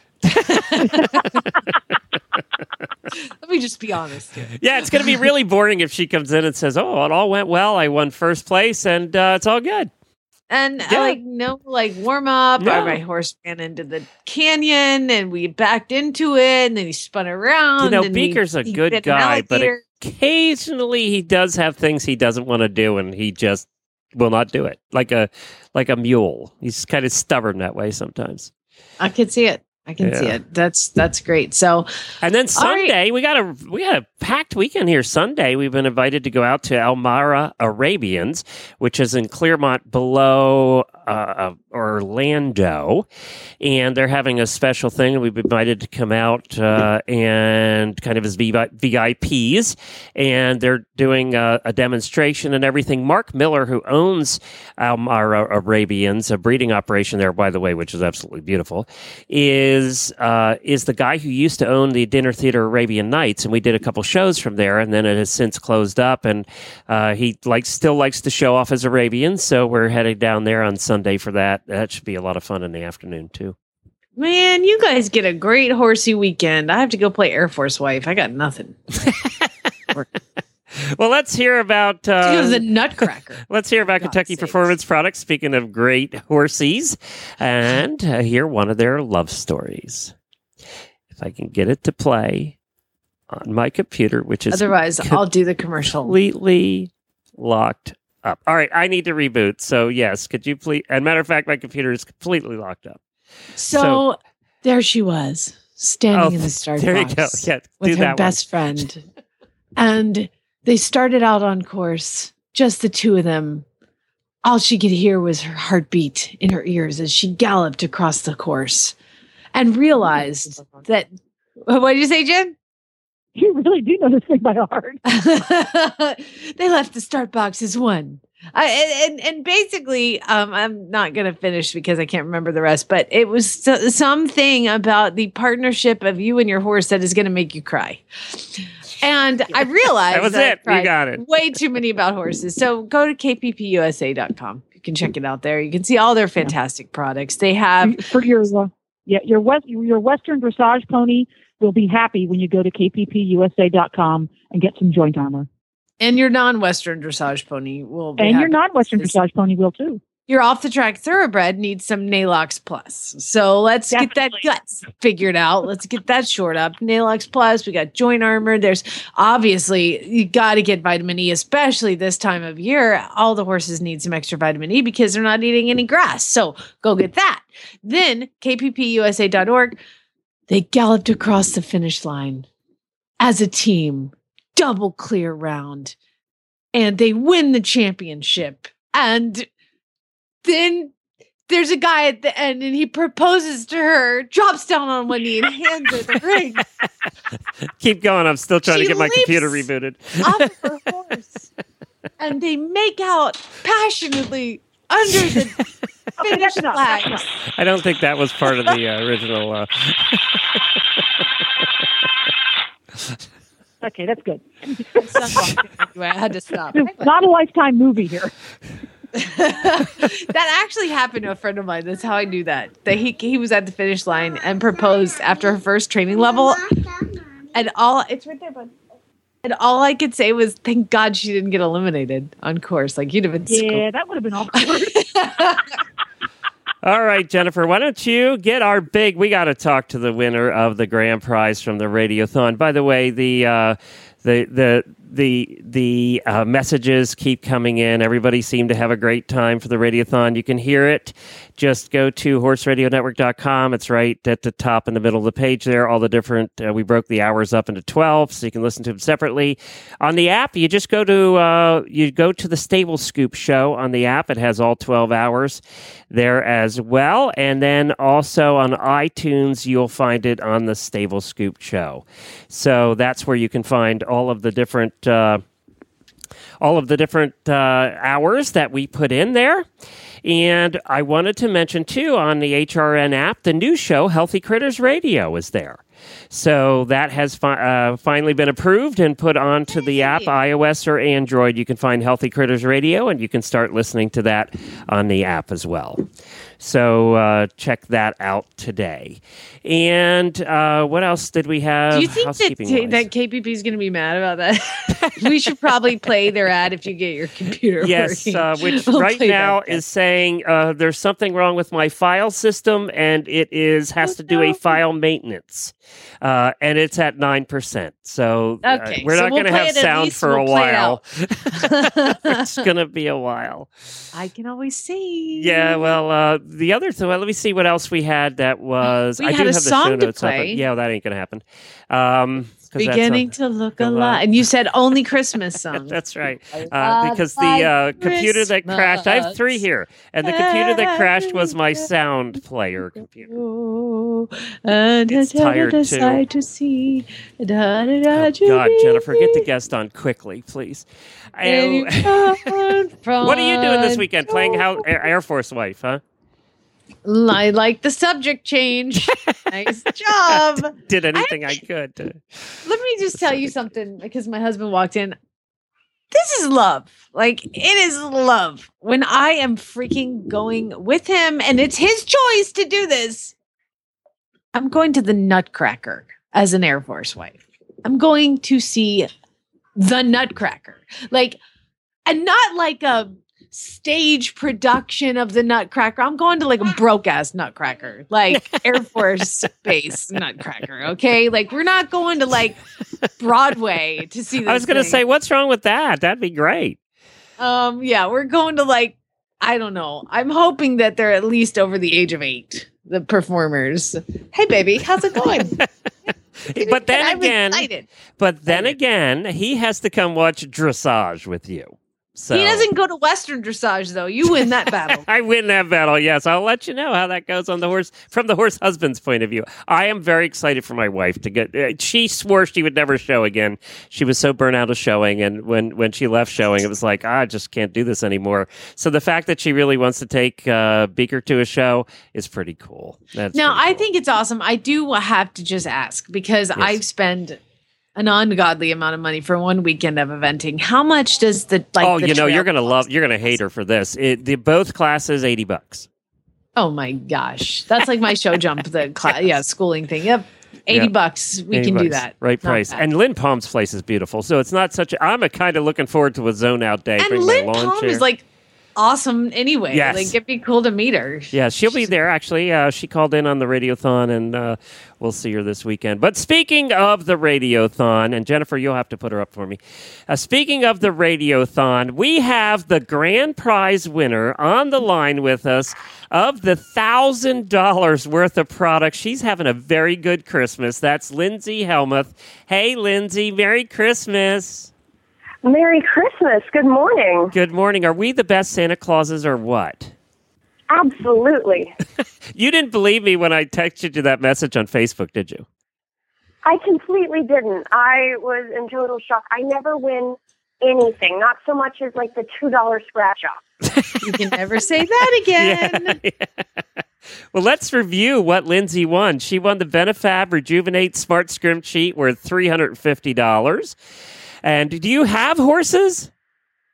Let me just be honest here. Yeah, it's going to be really boring if she comes in and says, "Oh, it all went well. I won first place, and it's all good." And warm up. My horse ran into the canyon, and we backed into it, and then he spun around. You know, and Beaker's a good guy, but occasionally he does have things he doesn't want to do, and he just will not do it. Like a mule. He's kind of stubborn that way sometimes. I can see it. I can see it. That's great. So, and then Sunday we got a packed weekend here. Sunday we've been invited to go out to Elmira Arabians, which is in Clearmont below Orlando, and they're having a special thing. And we've been invited to come out and kind of as VIPs, and they're doing a demonstration and everything. Mark Miller, who owns Elmira Arabians, a breeding operation there, by the way, which is absolutely beautiful, is the guy who used to own the Dinner Theater Arabian Nights, and we did a couple shows from there, and then it has since closed up, and he still likes to show off his Arabians, so we're heading down there on Sunday for that. That should be a lot of fun in the afternoon too. Man, you guys get a great horsey weekend. I have to go play Air Force Wife. I got nothing. Well, let's hear about the Nutcracker. Let's hear about Kentucky Performance Products. Speaking of great horsies, and hear one of their love stories. If I can get it to play on my computer, which is otherwise, I'll do the commercial. Completely locked up. All right, I need to reboot. So yes, could you please? As a matter of fact, my computer is completely locked up. So there she was, standing in the start there box you go. Yeah, with her best friend, and they started out on course, just the two of them. All she could hear was her heartbeat in her ears as she galloped across the course and realized that. What did you say, Jen? You really do know this thing by heart. They left the start box as one. And basically, I'm not going to finish because I can't remember the rest, but it was something about the partnership of you and your horse that is going to make you cry. And I realized that was it. You got it. Way too many about horses. So go to kppusa.com. You can check it out there. You can see all their fantastic products. They have for your Western dressage pony will be happy when you go to kppusa.com and get some joint armor. And your non-Western dressage pony will be and happy. Your non-Western dressage pony will too. Your off-the-track thoroughbred needs some Nalox Plus. So let's get that guts figured out. Let's get that short up. Nalox Plus, we got joint armor. There's obviously, you got to get vitamin E, especially this time of year. All the horses need some extra vitamin E because they're not eating any grass. So go get that. Then kppusa.org, they galloped across the finish line as a team, double clear round, and they win the championship. And then there's a guy at the end and he proposes to her, drops down on one knee and hands her the ring. Keep going. I'm still trying to get my computer rebooted. Off of her horse. And they make out passionately under the finish flag. I don't think that was part of the original. Okay, that's good. Anyway, I had to stop. It's not a Lifetime movie here. That actually happened to a friend of mine. That's how I knew that he was at the finish line and proposed after her first training level. And it's right there, bud. And all I could say was, thank God she didn't get eliminated on course. Like, you'd have been Yeah, that would have been awkward. All right, Jennifer, why don't you get our we got to talk to the winner of the grand prize from the Radiothon. By the way, the messages keep coming in. Everybody seemed to have a great time for the Radiothon. You can hear it. Just go to horseradionetwork.com. It's right at the top in the middle of the page there. All the different, we broke the hours up into 12, so you can listen to them separately. On the app, you just go to the Stable Scoop show on the app. It has all 12 hours there as well. And then also on iTunes, you'll find it on the Stable Scoop show. So that's where you can find all of the different hours that we put in there. And I wanted to mention, too, on the HRN app, the new show, Healthy Critters Radio, is there. So that has finally been approved and put onto the app, iOS or Android. You can find Healthy Critters Radio, and you can start listening to that on the app as well. So check that out today. And what else did we have? Do you think that KPP is going to be mad about that? We should probably play their ad if you get your computer Yes, working. which right now is saying there's something wrong with my file system, and it has to do a file maintenance. And it's at 9%. So we're not going to have sound for a while. It's going to be a while. I can always see. Yeah, well, the other thing, let me see what else we had that was. We I had do a have the song show to notes play. up. Yeah, that ain't going to happen. Beginning to look a lot. And you said only Christmas songs. That's right. Because the computer that crashed, I have 3 here. And the computer that crashed was my sound player computer. It's tired too. To see. Oh, God, Jennifer, get the guest on quickly, please. What are you doing this weekend? Playing Air Force Wife, huh? I like the subject change. Nice job. Did anything I could. Let me just tell you something, because my husband walked in. This is love. Like, it is love. When I am freaking going with him, and it's his choice to do this, I'm going to the Nutcracker as an Air Force wife. I'm going to see the Nutcracker. Like, and not like a stage production of the Nutcracker. I'm going to like a broke ass Nutcracker, like Air Force Base Nutcracker. Okay. Like, we're not going to like Broadway to see this. I was going to say, what's wrong with that? That'd be great. Yeah, we're going to like, I don't know. I'm hoping that they're at least over the age of 8, the performers. Hey baby, how's it going? But then again, he has to come watch dressage with you. So. He doesn't go to Western dressage, though. You win that battle. I win that battle, yes. I'll let you know how that goes on the horse from the horse husband's point of view. I am very excited for my wife to get. She swore she would never show again. She was so burnt out of showing, and when she left showing, it was like, I just can't do this anymore. So the fact that she really wants to take Beaker to a show is pretty cool. I think it's awesome. I do have to just ask, because I've spent an ungodly amount of money for one weekend of eventing. How much does you're gonna hate her for this. Both classes $80. Oh my gosh, that's like my show jump, schooling thing. Yep, $80. We can do that. Right price. Bad. And Lynn Palm's place is beautiful, so it's not such. I'm kind of looking forward to a zone out day. And Lynn Palm is like awesome anyway. Yes. Like, it'd be cool to meet her. Yeah, she'll be there actually. She called in on the Radiothon, and we'll see her this weekend. But speaking of the Radiothon, and Jennifer, you'll have to put her up for me. Speaking of the Radiothon, we have the grand prize winner on the line with us of the $1,000 worth of products. She's having a very good Christmas. That's Lindsay Helmuth. Hey, Lindsay, Merry Christmas. Merry Christmas. Good morning. Good morning. Are we the best Santa Clauses or what? Absolutely. You didn't believe me when I texted you that message on Facebook, did you? I completely didn't. I was in total shock. I never win anything, not so much as like the $2 scratch off. You can never say that again. Yeah. Well, let's review what Lindsay won. She won the Benefab Rejuvenate Smart Scrim Sheet worth $350. And do you have horses?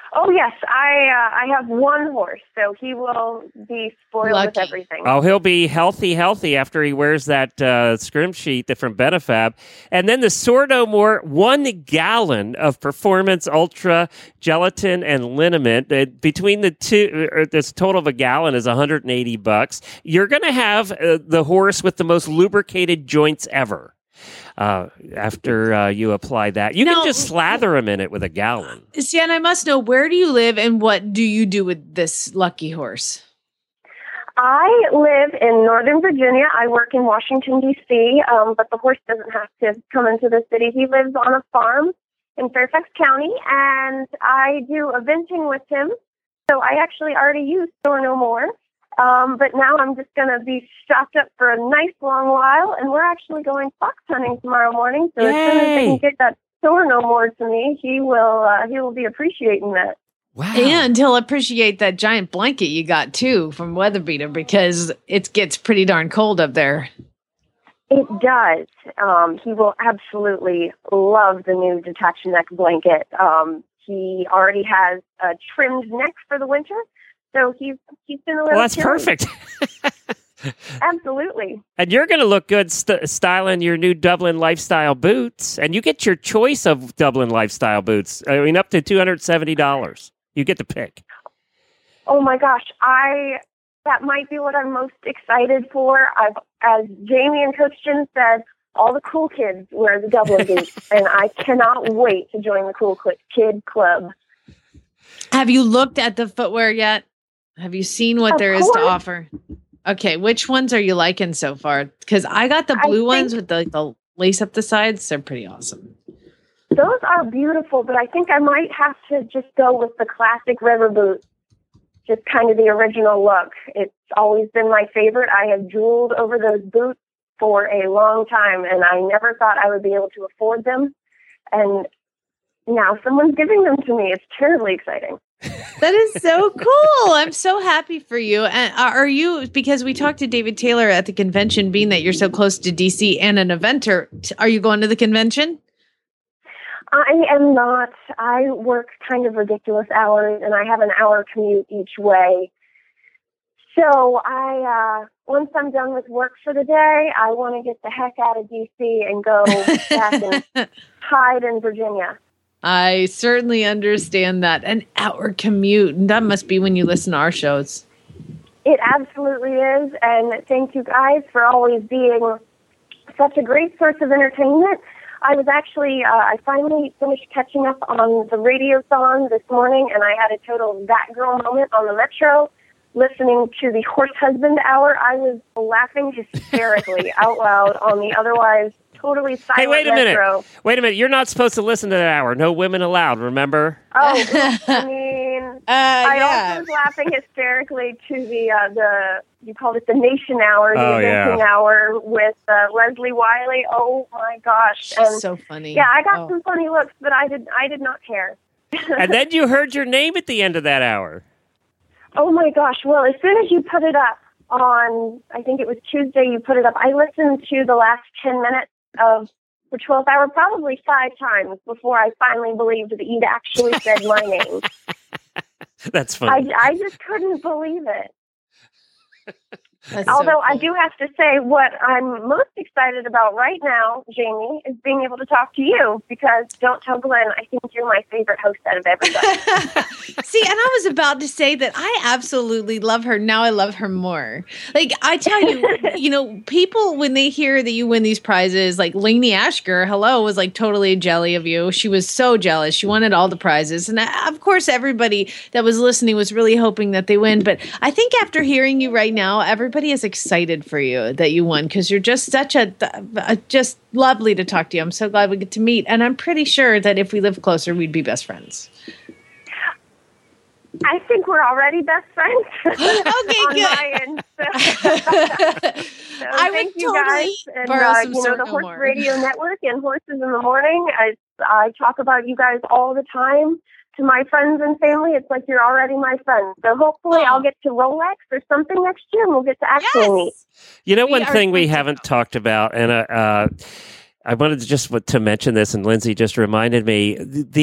Oh, yes. I have one horse, so he will be spoiled with everything. Oh, he'll be healthy after he wears that scrim sheet from Benefab. And then the Soar No More, 1 gallon of Performance Ultra Gelatin and Liniment. Between the two, this total of a gallon is $180. You're going to have the horse with the most lubricated joints ever. After you apply that, you can just slather him in it with a gallon. See, and I must know, where do you live and what do you do with this lucky horse? I live in Northern Virginia. I work in Washington, D.C., but the horse doesn't have to come into the city. He lives on a farm in Fairfax County, and I do eventing with him. So I actually already use Soar No More. But now I'm just going to be stocked up for a nice long while, and we're actually going fox hunting tomorrow morning. So as soon as they can get that Soar No More to me, he will be appreciating that. Wow. And he'll appreciate that giant blanket you got, too, from Weatherbeater, because it gets pretty darn cold up there. It does. He will absolutely love the new detached neck blanket. He already has a trimmed neck for the winter. So he's been a little. Well, that's perfect. Absolutely. And you're going to look good styling your new Dublin Lifestyle boots. And you get your choice of Dublin Lifestyle boots. I mean, up to $270. You get to pick. Oh my gosh, that might be what I'm most excited for. As Jamie and Coach Jim said, all the cool kids wear the Dublin boots, and I cannot wait to join the cool kid club. Have you looked at the footwear yet? Have you seen what there is to offer? Okay, which ones are you liking so far? Because I got the blue ones with the lace up the sides. They're pretty awesome. Those are beautiful, but I think I might have to just go with the classic river boot. Just kind of the original look. It's always been my favorite. I have drooled over those boots for a long time, and I never thought I would be able to afford them. And now someone's giving them to me. It's terribly exciting. That is so cool. I'm so happy for you. And are you, because we talked to David Taylor at the convention, being that you're so close to DC and an eventer, are you going to the convention? I am not. I work kind of ridiculous hours, and I have an hour commute each way. So once I'm done with work for the day, I want to get the heck out of DC and go back and hide in Virginia. I certainly understand that. An hour commute. That must be when you listen to our shows. It absolutely is. And thank you guys for always being such a great source of entertainment. I was actually, I finally finished catching up on the Radiothon this morning, and I had a total that girl moment on the Metro listening to the Horse Husband Hour. I was laughing hysterically out loud on the otherwise totally silent Hey, wait a Metro. minute. Wait a minute. You're not supposed to listen to that hour. No women allowed, remember? Oh, I mean, I also was laughing hysterically to the you called it the Nation Hour, the Eventing Hour with Leslie Wiley. Oh my gosh. She's so funny. Yeah, I got some funny looks, but I did not care. And then you heard your name at the end of that hour. Oh my gosh. Well, as soon as you put it up on, I think it was Tuesday you put it up, I listened to the last 10 minutes of the 12th hour probably 5 times before I finally believed that you'd actually said my name. That's funny. I just couldn't believe it. Although I do have to say, what I'm most excited about right now, Jamie, is being able to talk to you, because don't tell Glenn, I think you're my favorite host out of everybody. See, and I was about to say that I absolutely love her. Now I love her more. Like, I tell you, people, when they hear that you win these prizes, like Lainey Ashker, was like totally jelly of you. She was so jealous. She wanted all the prizes. And of course, everybody that was listening was really hoping that they win. But I think after hearing you right now, everybody is excited for you that you won, because you're just such just lovely to talk to you. I'm so glad we get to meet, and I'm pretty sure that if we lived closer, we'd be best friends. I think we're already best friends. Okay, on good. My end. So I thank would you totally guys, and borrow some the Soar No Horse More. Radio Network and Horses in the Morning. I talk about you guys all the time to my friends and family. It's like you're already my friend. So hopefully I'll get to Rolex or something next year, and we'll get to actually meet. You know, one thing we haven't talked about, and I wanted to mention this, and Lindsay just reminded me,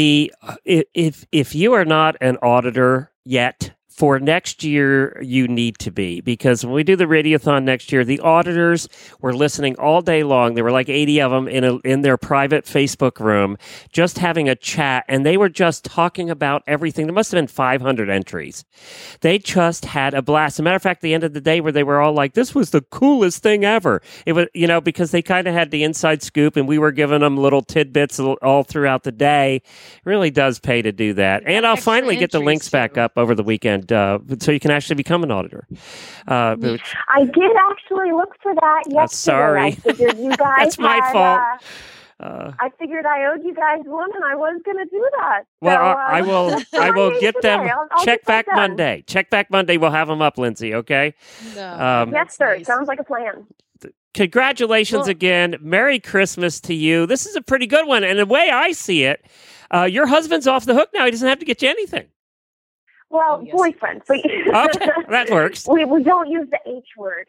if you are not an auditor yet, for next year, you need to be, because when we do the Radiothon next year, the auditors were listening all day long. There were like 80 of them in their private Facebook room, just having a chat, and they were just talking about everything. There must have been 500 entries. They just had a blast. As a matter of fact, the end of the day where they were all like, this was the coolest thing ever. It was, because they kind of had the inside scoop, and we were giving them little tidbits all throughout the day. It really does pay to do that. And I'll finally get the links back up over the weekend. So you can actually become an auditor. I did actually look for that yesterday. Sorry. I figured you guys That's my fault. I figured I owed you guys one, and I was going to do that. Well, so, I will get them. I'll Check get back that done. Monday. Check back Monday. We'll have them up, Lindsay. Okay. Yes, sir. Nice. Sounds like a plan. Congratulations again. Merry Christmas to you. This is a pretty good one, and the way I see it, your husband's off the hook now. He doesn't have to get you anything. Well, boyfriend. Okay, that works. We don't use the H word.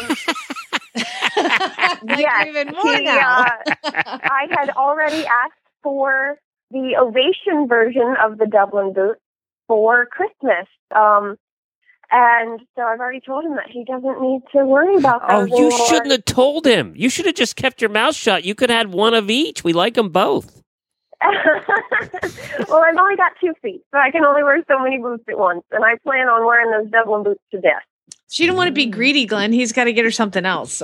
Yes, even more now. I had already asked for the Ovation version of the Dublin boot for Christmas. And so I've already told him that he doesn't need to worry about that anymore. You shouldn't have told him. You should have just kept your mouth shut. You could have had one of each. We like them both. Well, I've only got 2 feet, so I can only wear so many boots at once, and I plan on wearing those Dublin boots to death. She don't want to be greedy, Glenn. He's got to get her something else.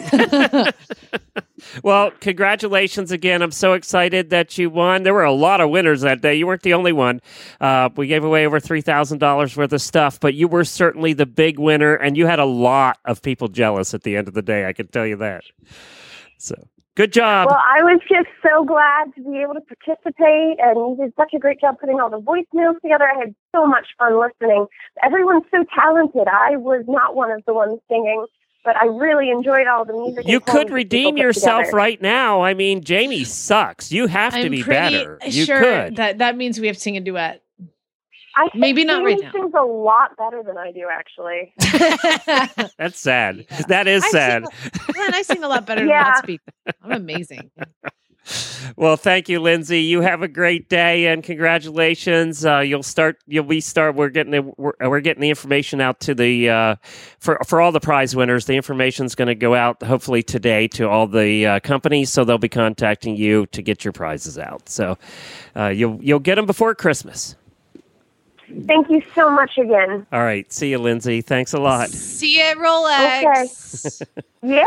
Well, congratulations again. I'm so excited that you won. There were a lot of winners that day. You weren't the only one. We gave away over $3,000 worth of stuff, but you were certainly the big winner, and you had a lot of people jealous at the end of the day. I can tell you that. So good job. Well, I was just so glad to be able to participate, and you did such a great job putting all the voicemails together. I had so much fun listening. Everyone's so talented. I was not one of the ones singing, but I really enjoyed all the music. You could redeem yourself right now. I mean, Jamie sucks. You have to be better. You could. That means we have to sing a duet. I think Maybe not right now. Jamie sings a lot better than I do, actually. That's sad. Yeah. That is sad. I sing a lot better than that speak. I'm amazing. Well, thank you, Lindsay. You have a great day, and congratulations. We're getting the information out to the for all the prize winners. The information's going to go out hopefully today to all the companies, so they'll be contacting you to get your prizes out. So you'll get them before Christmas. Thank you so much again. All right. See you, Lindsay. Thanks a lot. See you at Rolex. Okay.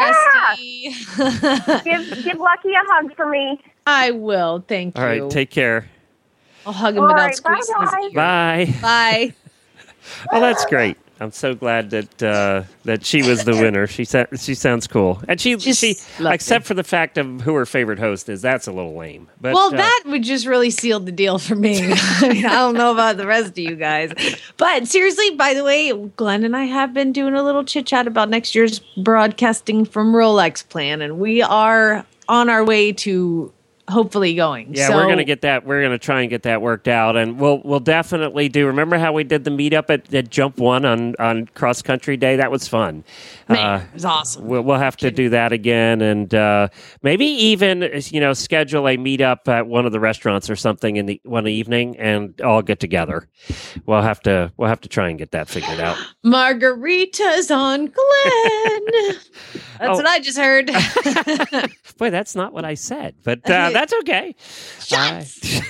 Yeah. give Lucky a hug for me. I will. Thank you. All right. Take care. I'll hug him without squeezing his ear. Bye. Bye. Oh, that's great. I'm so glad that she was the winner. She sounds cool, and she except for the fact of who her favorite host is, that's a little lame. But that would just really seal the deal for me. I mean, I don't know about the rest of you guys, but seriously, by the way, Glenn and I have been doing a little chit chat about next year's broadcasting from Rolex plan, and we are on our way to hopefully going. Yeah, we're gonna get that. We're gonna try and get that worked out, and we'll definitely do. Remember how we did the meetup at Jump One on Cross Country Day? That was fun. Man, it was awesome. We'll have to do that again, and maybe even schedule a meetup at one of the restaurants or something in the one evening, and all get together. We'll have to try and get that figured out. Margaritas on Glenn. That's what I just heard. Boy, that's not what I said, but that's okay. Shots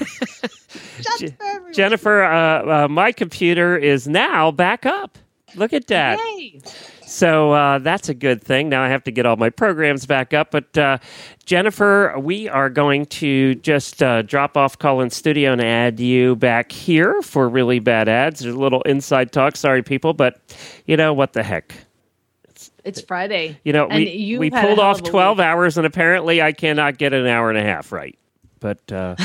Jennifer, my computer is now back up. Look at that. Yay. So that's a good thing. Now I have to get all my programs back up. But Jennifer, we are going to just drop off Colin's studio and add you back here for really bad ads. There's a little inside talk. Sorry, people, but what the heck? It's Friday. We pulled off 12 hours, and apparently I cannot get an hour and a half right. But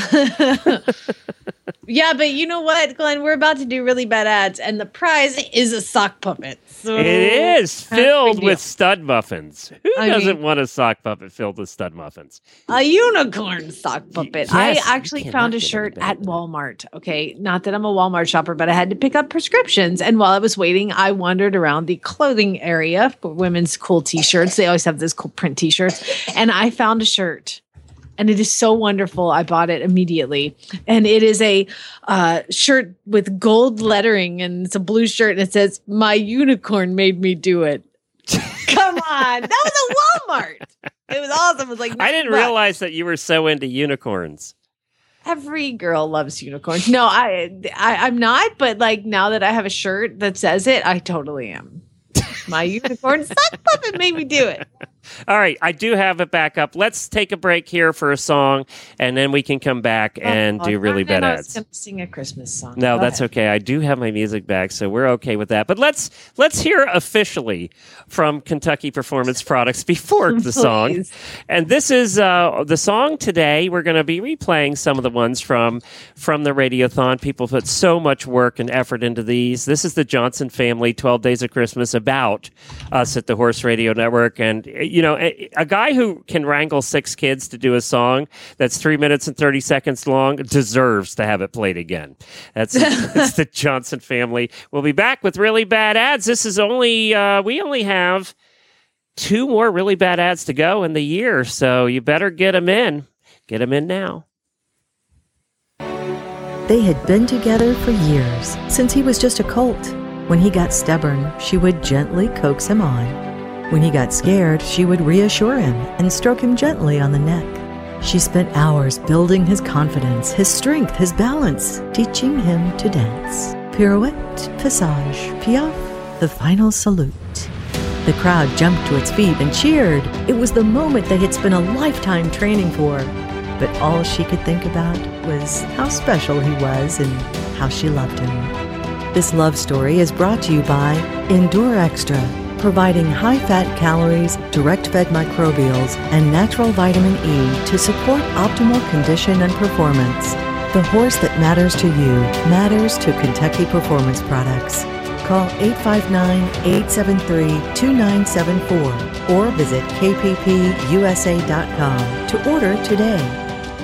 yeah, but you know what, Glenn? We're about to do really bad ads, and the prize is a sock puppet. So it is filled with stud muffins. Who doesn't want a sock puppet filled with stud muffins? A unicorn sock puppet. Yes, I actually found a shirt at Walmart. Okay, not that I'm a Walmart shopper, but I had to pick up prescriptions. And while I was waiting, I wandered around the clothing area for women's cool T-shirts. They always have those cool print T-shirts. And I found a shirt and it is so wonderful. I bought it immediately. And it is a shirt with gold lettering, and it's a blue shirt, and it says, "My unicorn made me do it." Come on. That was a Walmart. It was awesome. It was like, I didn't realize that you were so into unicorns. Every girl loves unicorns. No, I'm not, but like now that I have a shirt that says it, I totally am. My unicorn sock puppet made me do it. All right, I do have it back up. Let's take a break here for a song, and then we can come back and do really bad I was ads. going to sing a Christmas song. No, Go that's ahead. okay. I do have my music back, so we're okay with that. But let's hear officially from Kentucky Performance Products before the song. Please. And this is the song today. We're going to be replaying some of the ones from the Radiothon. People put so much work and effort into these. This is the Johnson Family, 12 Days of Christmas, about us at the Horse Radio Network. And, you know, a guy who can wrangle 6 kids to do a song that's 3 minutes and 30 seconds long deserves to have it played again. It's the Johnson Family. We'll be back with really bad ads. This is only, we only have 2 more really bad ads to go in the year, so you better get them in. Get them in now. They had been together for years, since he was just a colt. When he got stubborn, she would gently coax him on. When he got scared, she would reassure him and stroke him gently on the neck. She spent hours building his confidence, his strength, his balance, teaching him to dance. Pirouette, passage, piaffe, the final salute. The crowd jumped to its feet and cheered. It was the moment they had spent a lifetime training for. But all she could think about was how special he was and how she loved him. This love story is brought to you by Endure Extra, providing high-fat calories, direct-fed microbials, and natural vitamin E to support optimal condition and performance. The horse that matters to you matters to Kentucky Performance Products. Call 859-873-2974 or visit kppusa.com to order today.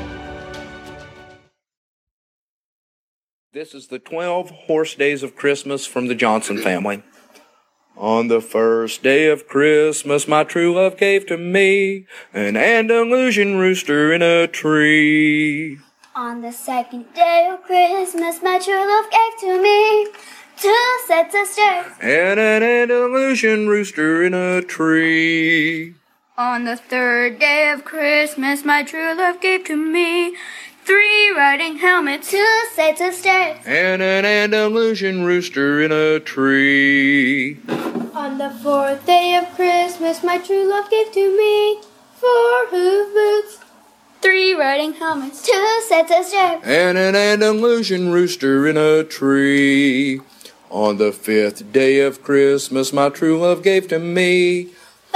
This is the 12 Horse Days of Christmas from the Johnson family. On the first day of Christmas, my true love gave to me an Andalusian rooster in a tree. On the second day of Christmas, my true love gave to me 2 sets of stairs. And an Andalusian rooster in a tree. On the third day of Christmas, my true love gave to me 3 riding helmets, 2 sets of stairs. And an Andalusian rooster in a tree. On the 4th day of Christmas, my true love gave to me 4 hoof boots, 3 riding helmets, 2 sets of stairs. And an Andalusian rooster in a tree. On the 5th day of Christmas, my true love gave to me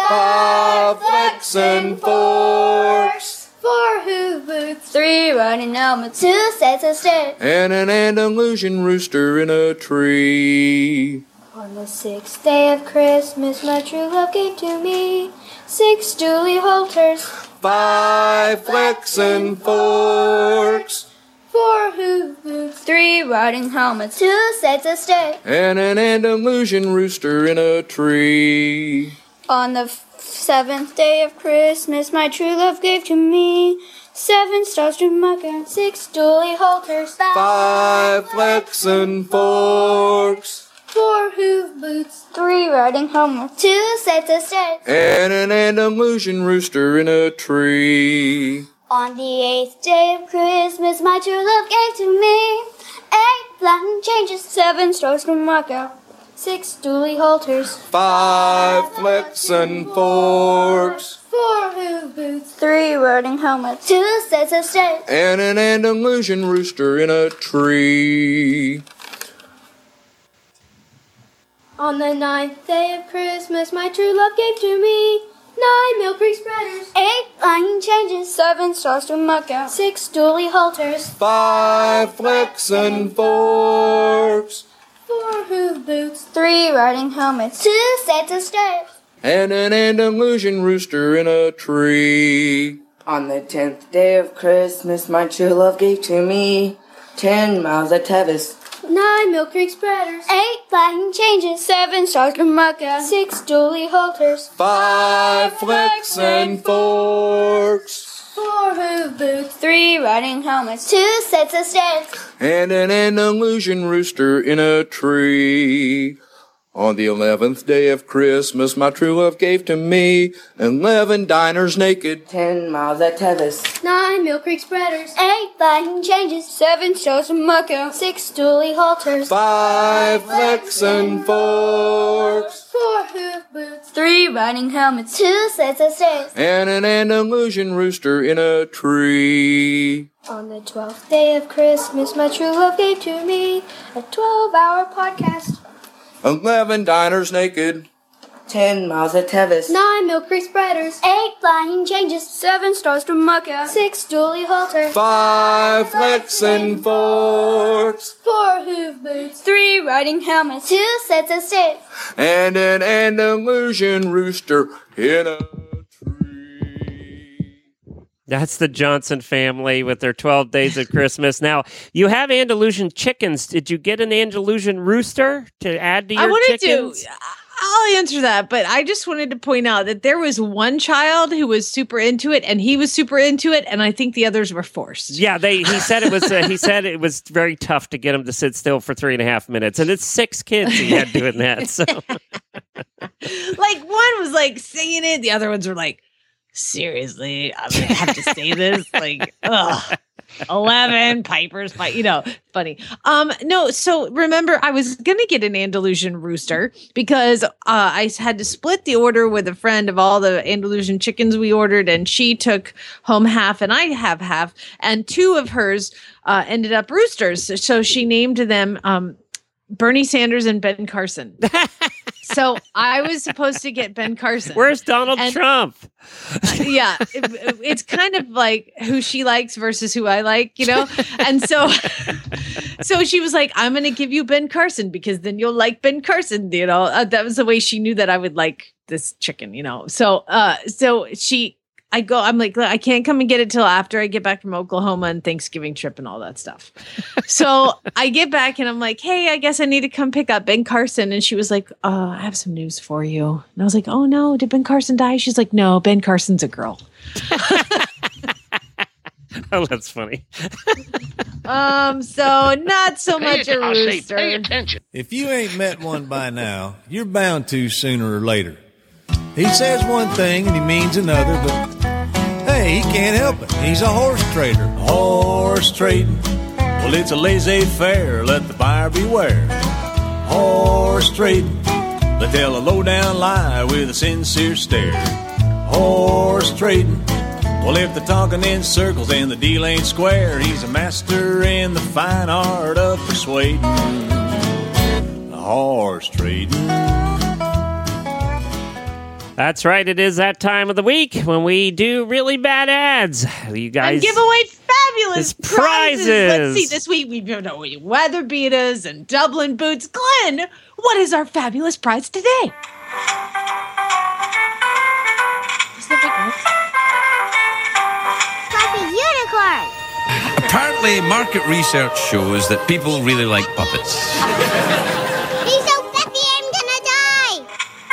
5 flaxen forks, 4 hoof boots, 3 riding helmets, 2 sets of stairs. And an Andalusian rooster in a tree. On the 6th day of Christmas, my true love gave to me 6 stoolie halters, 5 flaxen forks, 4 hoof boots, 3 riding helmets, 2 sets of stairs. And an Andalusian rooster in a tree. On the 7th day of Christmas, my true love gave to me 7 stars to muck out, 6 stoolie halters, 5 flaxen forks, 4 hoof boots, 3 riding helmets, 2 sets of stairs. And an Andalusian rooster in a tree. On the 8th day of Christmas, my true love gave to me 8 Latin changes, 7 stars to muck out, 6 stoolie halters, 5 flaxen forks, 4 hoof boots, 3 riding helmets, 2 sets of stairs. And an Andalusian rooster in a tree. On the 9th day of Christmas, my true love gave to me 9 Mill Creek spreaders, 8 line changes, 7 stars to muck out, 6 stoolie halters, 5 flaxen forks, 4 hoof boots, 3 riding helmets, 2 sets of stairs. And an Andalusian rooster in a tree. On the 10th day of Christmas, my true love gave to me 10 miles of Tevis, 9 Mill Creek spreaders, 8 flagging changes, 7 stars to muck out, 6 stoolie halters, 5 flaxen forks, 4 hoof boots, 3 riding helmets, 2 sets of stairs, and an Andalusian rooster in a tree. On the 11th day of Christmas, my true love gave to me 11 diners naked, 10 miles at Tevis, 9 Mill Creek spreaders, 8 lightning changes, 7 shows of mucko, 6 stoolie halters, 5 flex and forks, 4 hoof boots, 3 riding helmets, 2 sets of stairs, and an Andalusian rooster in a tree. On the 12th day of Christmas, my true love gave to me a 12-hour podcast. 11 diners naked, 10 miles at Tevis, 9 Mill Creek spreaders, 8 flying changes, 7 stars to mucka, 6 stoolie halter, 5 flex and forks, 4 hoof boots, 3 riding helmets, 2 sets of stairs, and an Andalusian rooster in a... That's the Johnson family with their 12 days of Christmas. Now, you have Andalusian chickens. Did you get an Andalusian rooster to add to your chickens? I'll answer that, but I just wanted to point out that there was one child who was super into it, and he was super into it, and I think the others were forced. Yeah, he said it was very tough to get him to sit still for 3.5 minutes, and it's 6 kids he had doing that. So, like one was like singing it, the other ones were like, seriously, I have to say this, like, ugh. 11 Piper's fight, funny. No, so remember, I was gonna get an Andalusian rooster because I had to split the order with a friend of all the Andalusian chickens we ordered, and she took home half and I have half, and 2 of hers ended up roosters. So she named them Bernie Sanders and Ben Carson. So I was supposed to get Ben Carson. Where's Donald Trump? Yeah, it's kind of like who she likes versus who I like, And so she was like, I'm going to give you Ben Carson because then you'll like Ben Carson, That was the way she knew that I would like this chicken, So I'm like, I can't come and get it till after I get back from Oklahoma and Thanksgiving trip and all that stuff. So I get back and I'm like, hey, I guess I need to come pick up Ben Carson. And she was like, I have some news for you. And I was like, oh no, did Ben Carson die? She's like, no, Ben Carson's a girl. Oh, that's funny. So not so much a rooster. Pay attention. If you ain't met one by now, you're bound to sooner or later. He says one thing and he means another, but hey, he can't help it. He's a horse trader. Horse trading. Well, it's a laissez-faire. Let the buyer beware. Horse trading. They tell a low-down lie with a sincere stare. Horse trading. Well, if they're talking in circles and the deal ain't square, he's a master in the fine art of persuading. Horse trading. That's right. It is that time of the week when we do really bad ads. You guys and give away fabulous prizes. Let's see. This week we've given away weather beaters and Dublin boots. Glenn, what is our fabulous prize today? Puppy unicorn. Apparently, market research shows that people really like puppets. He's so fluffy, I'm gonna die.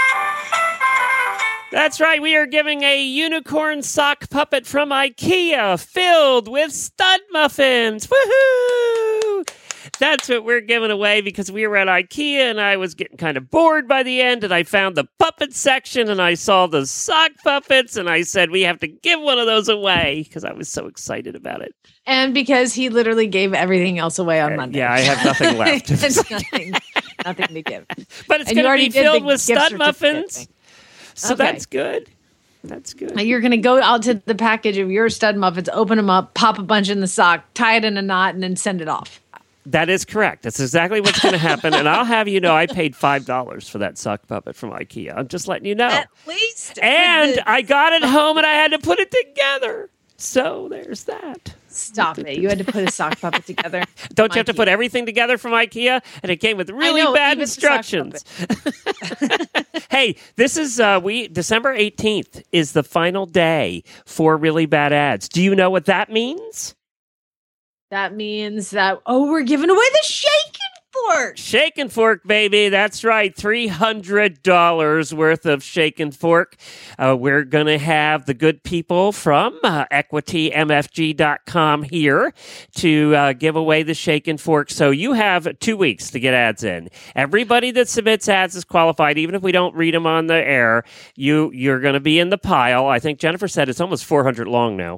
That's right. We are giving a unicorn sock puppet from IKEA filled with stud muffins. Woohoo! That's what we're giving away because we were at IKEA and I was getting kind of bored by the end, and I found the puppet section and I saw the sock puppets and I said we have to give one of those away because I was so excited about it. And because he literally gave everything else away on Monday. Yeah, I have nothing left. nothing to give. But it's going to be filled with stud muffins. So Okay. that's good. That's good. Now you're going to go out to the package of your stud muffins, open them up, pop a bunch in the sock, tie it in a knot, and then send it off. That is correct. That's exactly what's going to happen. And I'll have you know, I paid $5 for that sock puppet from IKEA. I'm just letting you know. At least. And I got it home and I had to put it together. So there's that. Stop it. You had to put a sock puppet together. Don't you have to put everything together from IKEA? And it came with really bad instructions. Hey, this is December 18th is the final day for really bad ads. Do you know what that means? That means that, we're giving away the Shaken Fork. Shake and Fork, baby. That's right. $300 worth of Shake and Fork. We're going to have the good people from EquityMFG.com here to give away the Shake and Fork. So you have 2 weeks to get ads in. Everybody that submits ads is qualified, even if we don't read them on the air. You're going to be in the pile. I think Jennifer said it's almost 400 long now.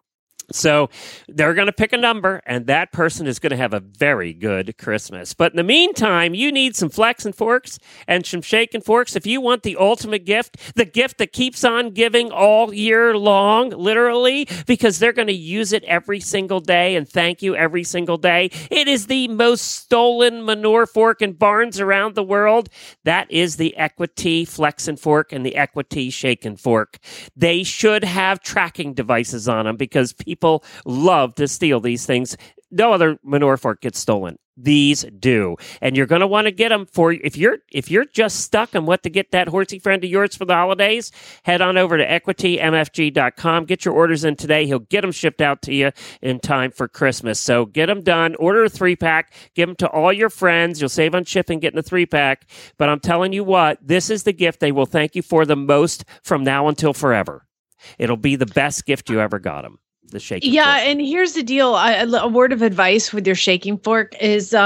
So they're going to pick a number, and that person is going to have a very good Christmas. But in the meantime, you need some Flex and Forks and some Shake and Forks. If you want the ultimate gift, the gift that keeps on giving all year long, literally, because they're going to use it every single day and thank you every single day. It is the most stolen manure fork in barns around the world. That is the Equity Flex and Fork and the Equity Shake and Fork. They should have tracking devices on them because people love to steal these things. No other manure fork gets stolen. These do. And you're going to want to get them for, if you're just stuck on what to get that horsey friend of yours for the holidays, head on over to EquityMFG.com. Get your orders in today. He'll get them shipped out to you in time for Christmas. So get them done. Order a 3-pack. Give them to all your friends. You'll save on shipping getting the 3-pack. But I'm telling you what, this is the gift they will thank you for the most from now until forever. It'll be the best gift you ever got them. The shaking fork. And here's the deal. A word of advice with your shaking fork is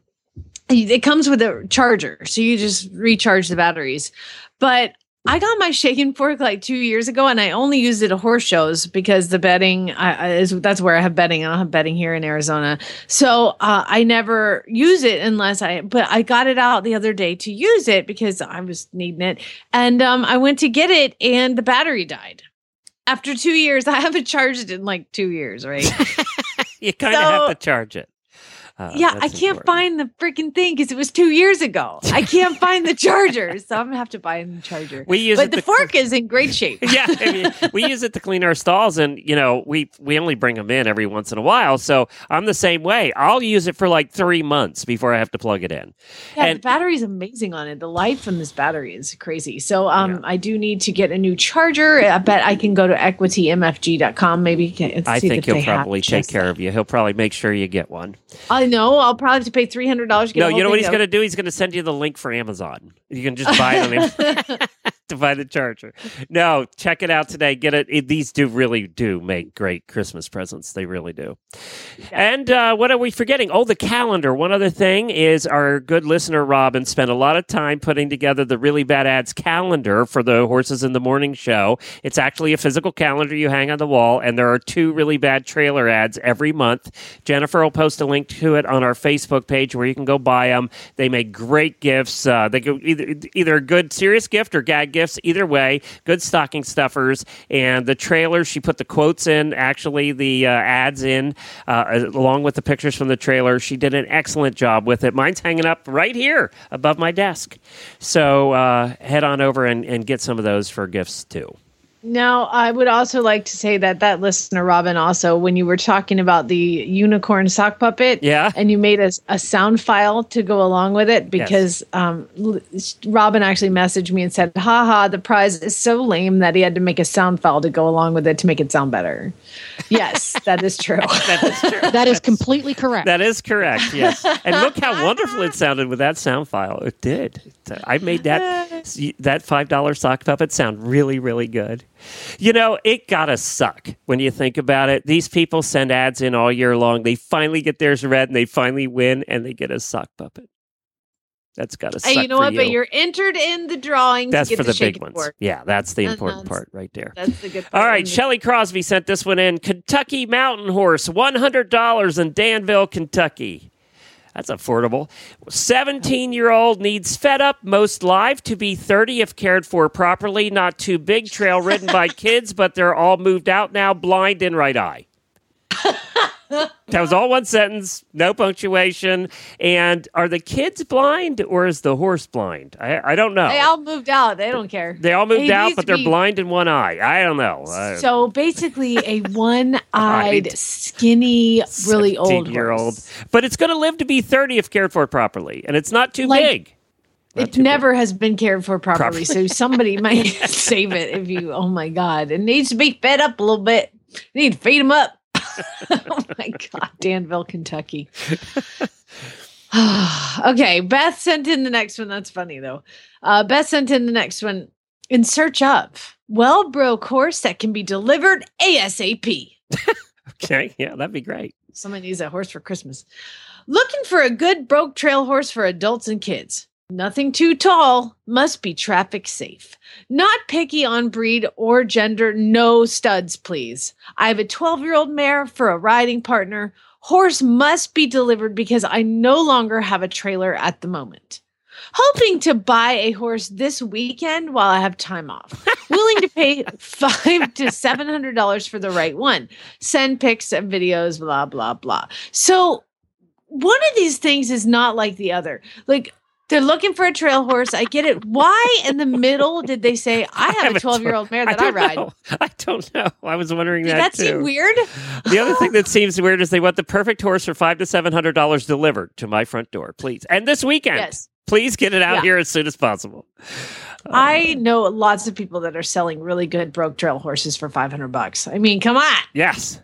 it comes with a charger, so you just recharge the batteries. But I got my shaking fork like 2 years ago, and I only used it at horse shows because the bedding that's where I have bedding. I don't have bedding here in Arizona, so I never use it but I got it out the other day to use it because I was needing it, and I went to get it, and the battery died. After 2 years, I haven't charged it in like 2 years, right? You kind of have to charge it. I can't find the freaking thing because it was 2 years ago. I can't find the charger, so I'm gonna have to buy a new charger. But the fork is in great shape. Yeah, I mean, we use it to clean our stalls, and we only bring them in every once in a while. So I'm the same way. I'll use it for like 3 months before I have to plug it in. Yeah, the battery's amazing on it. The life from this battery is crazy. So I do need to get a new charger. I bet I can go to EquityMFG.com. Maybe I think he'll probably take care of you. He'll probably make sure you get one. I know. I'll probably have to pay $300 to get No, you know what he's going to do? He's going to send you the link for Amazon. You can just buy it on Amazon to buy the charger. No, check it out today. Get it. These really do make great Christmas presents. They really do. And what are we forgetting? Oh, the calendar. One other thing is our good listener, Robin, spent a lot of time putting together the Really Bad Ads calendar for the Horses in the Morning show. It's actually a physical calendar you hang on the wall, and there are 2 really bad trailer ads every month. Jennifer will post a link to it on our Facebook page where you can go buy them. They make great gifts. They go either a good serious gift or gag gifts. Either way, good stocking stuffers. And the trailer, she put the quotes in, actually the ads in, along with the pictures from the trailer. She did an excellent job with it. Mine's hanging up right here above my desk. So head on over and get some of those for gifts too. Now, I would also like to say that listener, Robin, also, when you were talking about the unicorn sock puppet, and you made a sound file to go along with it, because Robin actually messaged me and said, haha, the prize is so lame that he had to make a sound file to go along with it to make it sound better. Yes, that is true. That is true. That is completely correct. That is correct, yes. And look how wonderful it sounded with that sound file. It did. I made that $5 sock puppet sound really, really good. It gotta suck when you think about it. These people send ads in all year long. They finally get theirs read, and they finally win, and they get a sock puppet. That's gotta suck. Hey, you know what? But you're entered in the drawing. That's to get for the big ones. Fork. Yeah, that's the important part right there. That's the good part. All right, Shelley Crosby sent this one in. Kentucky Mountain Horse, $100 in Danville, Kentucky. That's affordable. 17-year-old needs fed up, most live to be 30 if cared for properly. Not too big, trail ridden by kids, but they're all moved out now, blind in right eye. That was all one sentence, no punctuation. And are the kids blind or is the horse blind? I don't know. They all moved out. They don't care. They all moved out, but they're blind in one eye. I don't know. So basically a one-eyed, skinny, really old horse. But it's going to live to be 30 if cared for properly. And it's not too big. It never has been cared for properly. So somebody might save it if you, oh my God. It needs to be fed up a little bit. You need to feed them up. Oh my God, Danville, Kentucky. Okay, Beth sent in the next one. That's funny, though. Beth sent in the next one. In search of well-broke horse that can be delivered ASAP. Okay, yeah, that'd be great. Someone needs a horse for Christmas. Looking for a good broke trail horse for adults and kids. Nothing too tall. Must be traffic safe. Not picky on breed or gender. No studs, please. I have a 12-year-old mare for a riding partner. Horse must be delivered because I no longer have a trailer at the moment. Hoping to buy a horse this weekend while I have time off. Willing to pay $500 to $700 for the right one. Send pics and videos, blah, blah, blah. So one of these things is not like the other. Like, they're looking for a trail horse. I get it. Why in the middle did they say, I have a 12-year-old mare that I ride? I don't know. I was wondering Did that seem weird? The other thing that seems weird is they want the perfect horse for $500 to $700 delivered to my front door, please. And this weekend. Yes. Please get it out here as soon as possible. I know lots of people that are selling really good broke trail horses for $500. I mean, come on. Yes.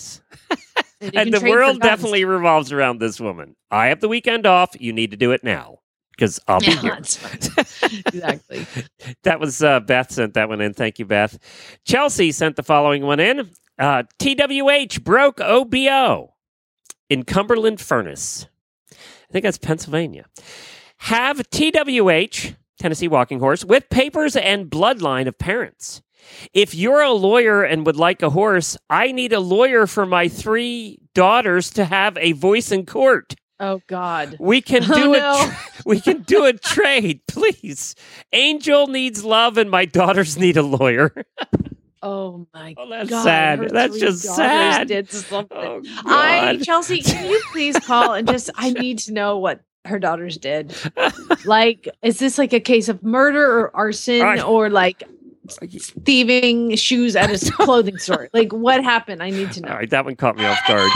And the world definitely revolves around this woman. I have the weekend off. You need to do it now because I'll be here. Exactly. That was Beth sent that one in. Thank you, Beth. Chelsea sent the following one in. TWH broke OBO in Cumberland Furnace. I think that's Pennsylvania. Have TWH, Tennessee Walking Horse, with papers and bloodline of parents. If you're a lawyer and would like a horse, I need a lawyer for my 3 daughters to have a voice in court. Oh, God. We can do we can do a trade, please. Angel needs love and my daughters need a lawyer. Oh my that's God! sad. Her That's 3 just daughters sad. Did something. Oh, God. Chelsea, can you please call and I need to know what her daughters did. Like, is this like a case of murder or arson or like thieving shoes at a clothing store? Like, what happened? I need to know. All right, that one caught me off guard.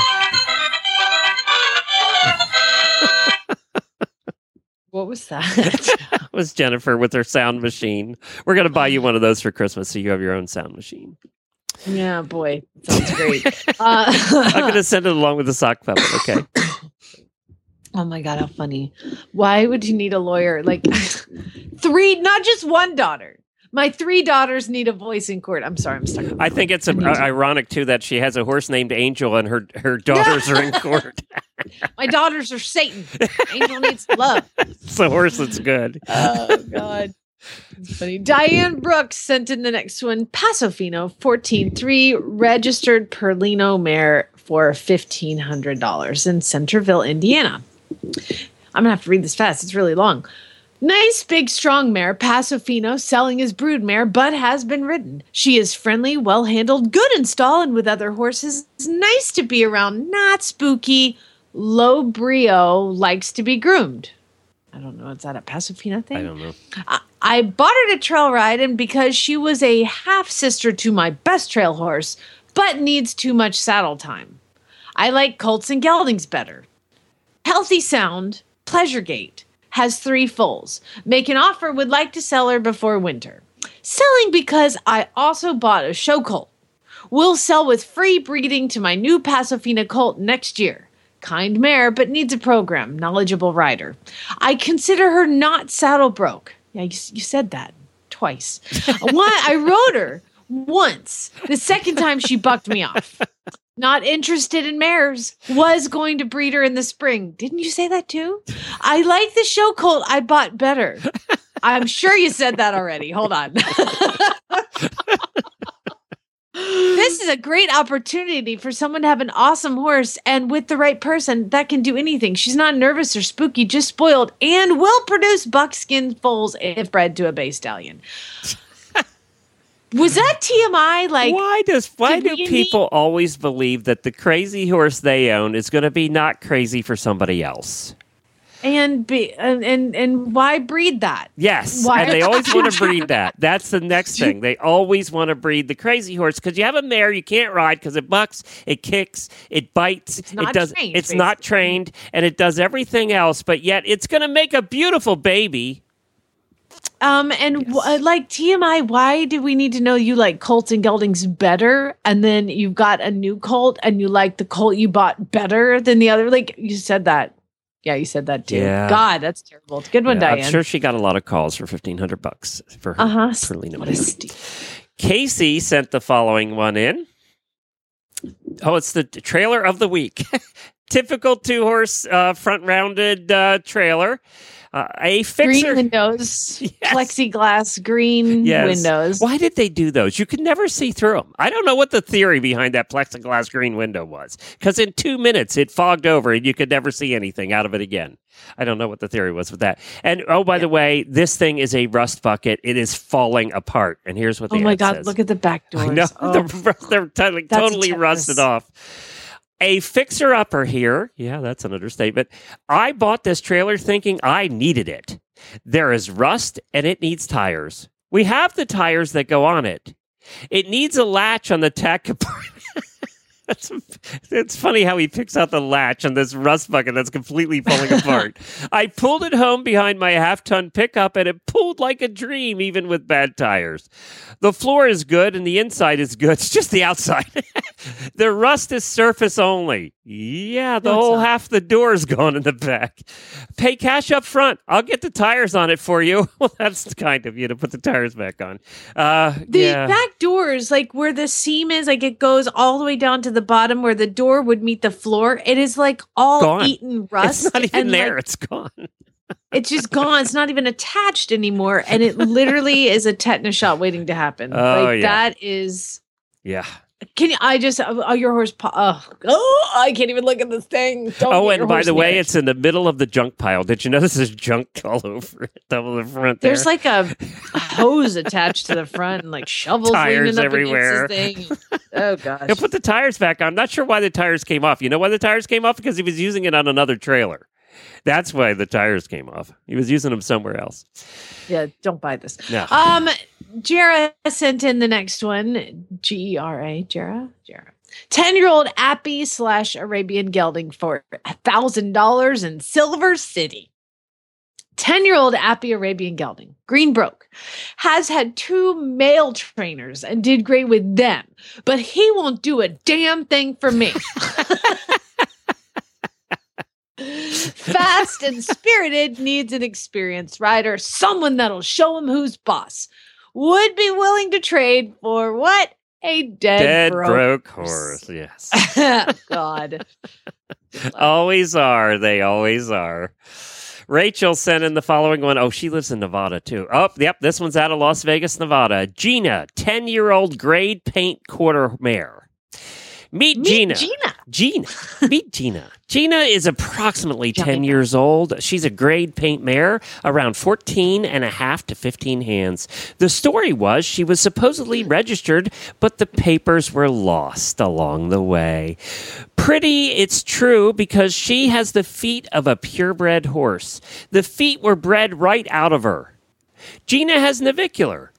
What was that? That was Jennifer with her sound machine. We're going to buy you one of those for Christmas so you have your own sound machine. Yeah, boy. Sounds great. I'm going to send it along with the sock puppet, okay? Oh my God, how funny. Why would you need a lawyer? Like 3, not just one daughter. My 3 daughters need a voice in court. I'm sorry, I'm stuck. I think it's ironic, too, that she has a horse named Angel and her daughters are in court. My daughters are Satan. Angel needs love. It's a horse that's good. Oh, God. It's funny. Diane Brooks sent in the next one. Pasofino, 14-3, registered Perlino mare for $1,500 in Centerville, Indiana. I'm going to have to read this fast. It's really long. Nice, big, strong mare, Pasofino, selling as brood mare, but has been ridden. She is friendly, well-handled, good in stall and with other horses. Nice to be around, not spooky. Low brio, likes to be groomed. I don't know. Is that a Pasofino thing? I don't know. I bought her to trail ride, and because she was a half-sister to my best trail horse, but needs too much saddle time. I like colts and geldings better. Healthy sound, pleasure gait. Has 3 foals. Make an offer, would like to sell her before winter. Selling because I also bought a show colt. Will sell with free breeding to my new Pasofino colt next year. Kind mare, but needs a program. Knowledgeable rider. I consider her not saddle broke. Yeah, you said that twice. I rode her once. The second time she bucked me off. Not interested in mares. Was going to breed her in the spring. Didn't you say that too? I like the show colt I bought better. I'm sure you said that already. Hold on. This is a great opportunity for someone to have an awesome horse, and with the right person, that can do anything. She's not nervous or spooky, just spoiled, and will produce buckskin foals if bred to a bay stallion. Was that TMI? Like, why do people always believe that the crazy horse they own is going to be not crazy for somebody else? And why breed that? Yes, why? And they always want to breed that. That's the next thing. They always want to breed the crazy horse because you have a mare you can't ride because it bucks, it kicks, it bites, it's not trained, it's not trained, and it does everything else. But yet it's going to make a beautiful baby. Like TMI, why do we need to know you like colts and geldings better, and then you've got a new colt and you like the colt you bought better than the other? Like you said that. Yeah, you said that too. Yeah. God, that's terrible. Good one, Diane. I'm sure she got a lot of calls for $1,500 for her Perlina What a Manu. steal. Casey sent the following one in. Oh, it's the trailer of the week. Typical 2-horse front-rounded trailer. A fixer. Green windows, plexiglass green windows. Why did they do those? You could never see through them. I don't know what the theory behind that plexiglass green window was. Because in 2 minutes, it fogged over and you could never see anything out of it again. I don't know what the theory was with that. And, oh, by the way, this thing is a rust bucket. It is falling apart. And here's what the Oh, my ad God. says. Look at the back doors. I know. Oh. They're totally rusted off. A fixer-upper here. Yeah, that's an understatement. I bought this trailer thinking I needed it. There is rust, and it needs tires. We have the tires that go on it. It needs a latch on the tack compartment. It's funny how he picks out the latch on this rust bucket that's completely falling apart. I pulled it home behind my half-ton pickup, and it pulled like a dream, even with bad tires. The floor is good, and the inside is good. It's just the outside. The rust is surface only. Yeah, the whole half the door is gone in the back. Pay cash up front. I'll get the tires on it for you. Well, that's kind of you to put the tires back on. The back doors, like where the seam is, like it goes all the way down to the bottom where the door would meet the floor. It is like all gone. eaten rust. It's not even and there. like, it's gone. It's just gone. It's not even attached anymore. And it literally is a tetanus shot waiting to happen. That is. Yeah. Can you, I just, your horse, I can't even look at this thing. Don't and by the way, it's in the middle of the junk pile. Did you notice there's junk all over it, double the front there? There's like a hose attached to the front and like shovels tires leaning up everywhere. against this thing. Oh, gosh. He'll put the tires back on. I'm not sure why the tires came off. You know why the tires came off? Because he was using it on another trailer. That's why the tires came off. He was using them somewhere else. Yeah, don't buy this. No. Jera sent in the next one. Gera. Jera. 10-year-old Appy / Arabian gelding for $1,000 in Silver City. 10-year-old Appy Arabian gelding, Greenbroke, has had 2 male trainers and did great with them, but he won't do a damn thing for me. Fast and spirited, needs an experienced rider, someone that'll show him who's boss. Would be willing to trade for what? A dead broke horse. Yes. God. Always are. They always are. Rachel sent in the following one. Oh, she lives in Nevada, too. Oh, yep. This one's out of Las Vegas, Nevada. Gina, 10-year-old grade paint quarter mare. Meet Gina. Meet Gina. Gina is approximately 10 years old. She's a grade paint mare, around 14 and a half to 15 hands. The story was she was supposedly registered, but the papers were lost along the way. Pretty, it's true, because she has the feet of a purebred horse. The feet were bred right out of her. Gina has navicular.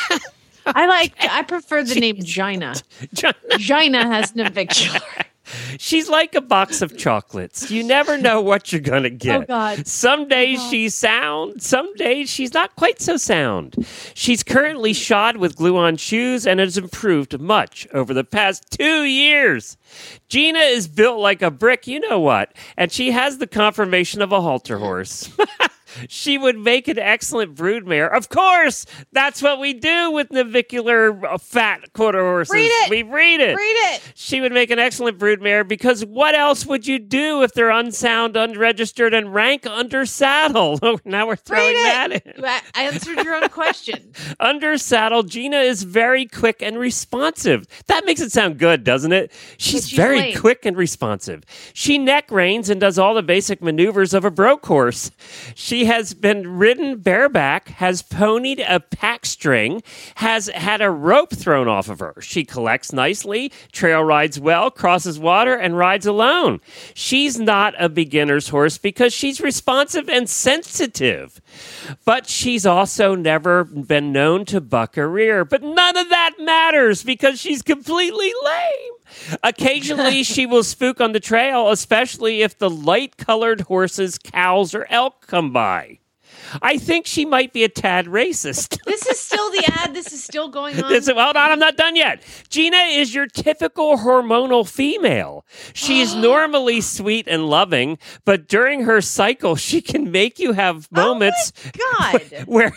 I prefer the name Gina. Gina has navicular. She's like a box of chocolates. You never know what you're going to get. Oh, God. Some days she's sound. Some days she's not quite so sound. She's currently shod with glue-on shoes and has improved much over the past 2 years. Gina is built like a brick, you know what, and she has the conformation of a halter horse. She would make an excellent broodmare. Of course, that's what we do with navicular fat quarter horses. We breed it. She would make an excellent broodmare because what else would you do if they're unsound, unregistered, and rank under saddle? Now we're throwing that in. You answered your own question. Under saddle, Gina is very quick and responsive. That makes it sound good, doesn't it? She's very lame. quick and responsive. She neck reins and does all the basic maneuvers of a broke horse. She has been ridden bareback, has ponied a pack string, has had a rope thrown off of her. She collects nicely, trail rides well, crosses water, and rides alone. She's not a beginner's horse because she's responsive and sensitive. But she's also never been known to buck a rear. But none of that matters because she's completely lame. Occasionally, she will spook on the trail, especially if the light-colored horses, cows, or elk come by. I think she might be a tad racist. This is still the ad. This is still going on. Hold on, I'm not done yet. Gina is your typical hormonal female. She's normally sweet and loving, but during her cycle, she can make you have moments where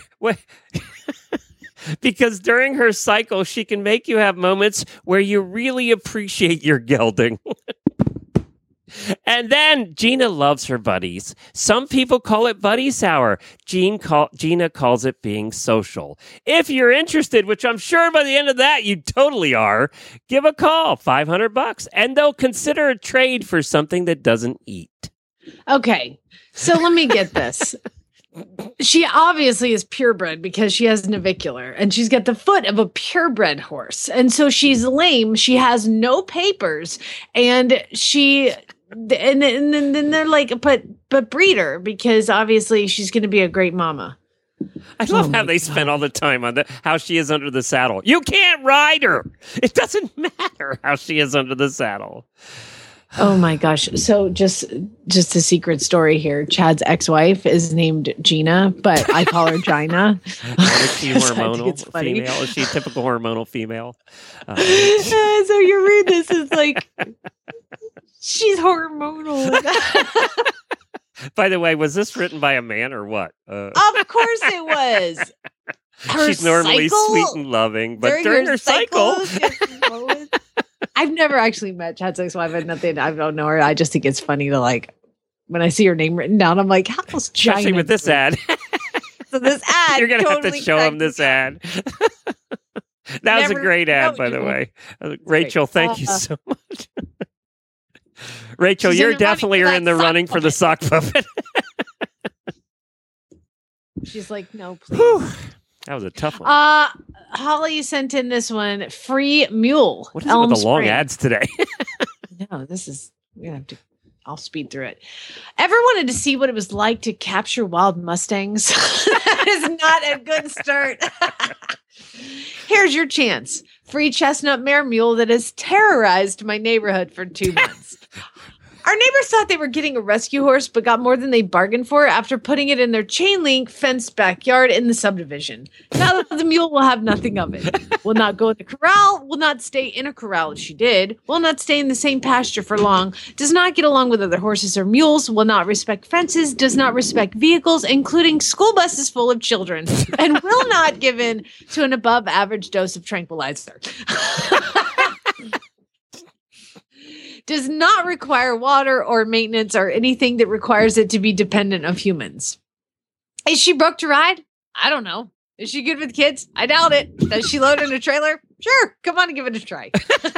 because during her cycle, she can make you have moments where you really appreciate your gelding. And then Gina loves her buddies. Some people call it buddy sour. Gina calls it being social. If you're interested, which I'm sure by the end of that you totally are, give a call, $500, and they'll consider a trade for something that doesn't eat. Okay, so let me get this. She obviously is purebred because she has navicular and she's got the foot of a purebred horse. And so she's lame. She has no papers and then they're like, but breed her because obviously she's going to be a great mama. I love how they spend all the time on how she is under the saddle. You can't ride her. It doesn't matter how she is under the saddle. Oh my gosh. So just a secret story here. Chad's ex-wife is named Gina, but I call her Gina. Is she hormonal female? Is she a typical hormonal female? So you read this, it's like she's hormonal. By the way, was this written by a man or what? Of course it was. She's normally sweet and loving, but during her cycle I've never actually met Chad's ex-wife. I don't know her. I just think it's funny to when I see her name written down, I'm like, how's Gina? Especially with this ad. So this ad, you're going to have to show him this ad. That was a great ad, by the way. Rachel, thank you so much. Rachel, you're definitely in the running for the sock puppet. She's like, no, please. That was a tough one. Holly sent in this one. Free mule. What is it with the long ads today? No, I'll speed through it. Ever wanted to see what it was like to capture wild Mustangs? That is not a good start. Here's your chance. Free chestnut mare mule that has terrorized my neighborhood for 2 months. Our neighbors thought they were getting a rescue horse, but got more than they bargained for after putting it in their chain link fenced backyard in the subdivision. Now the mule will have nothing of it. Will not go in the corral, will not stay in a corral if she did, will not stay in the same pasture for long, does not get along with other horses or mules, will not respect fences, does not respect vehicles, including school buses full of children, and will not give in to an above average dose of tranquilizer. Does not require water or maintenance or anything that requires it to be dependent of humans. Is she broke to ride? I don't know. Is she good with kids? I doubt it. Does she load in a trailer? Sure. Come on and give it a try.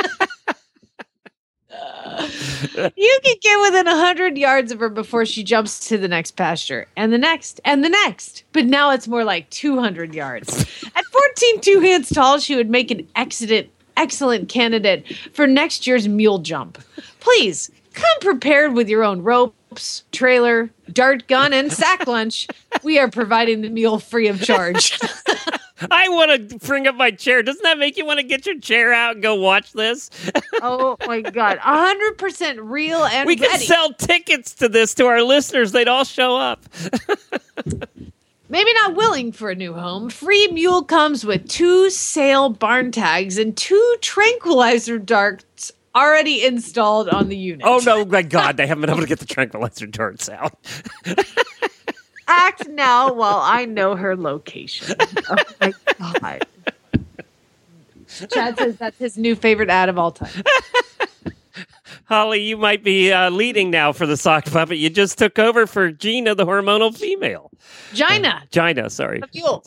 You can get within 100 yards of her before she jumps to the next pasture and the next and the next. But now it's more like 200 yards. At 14 2 hands tall, she would make an excellent candidate for next year's mule jump. Please come prepared with your own ropes, trailer, dart gun, and sack lunch. We are providing the mule free of charge. I want to bring up my chair. Doesn't that make you want to get your chair out and go watch this? Oh my God. 100% real and we can sell tickets to this to our listeners. They'd all show up. Maybe not willing for a new home. Free mule comes with 2 sale barn tags and 2 tranquilizer darts already installed on the unit. Oh, no, my God. They haven't been able to get the tranquilizer darts out. Act now while I know her location. Oh, my God. Chad says that's his new favorite ad of all time. Holly, you might be leading now for the sock puppet. You just took over for Gina, the hormonal female. Gina, sorry. Mule.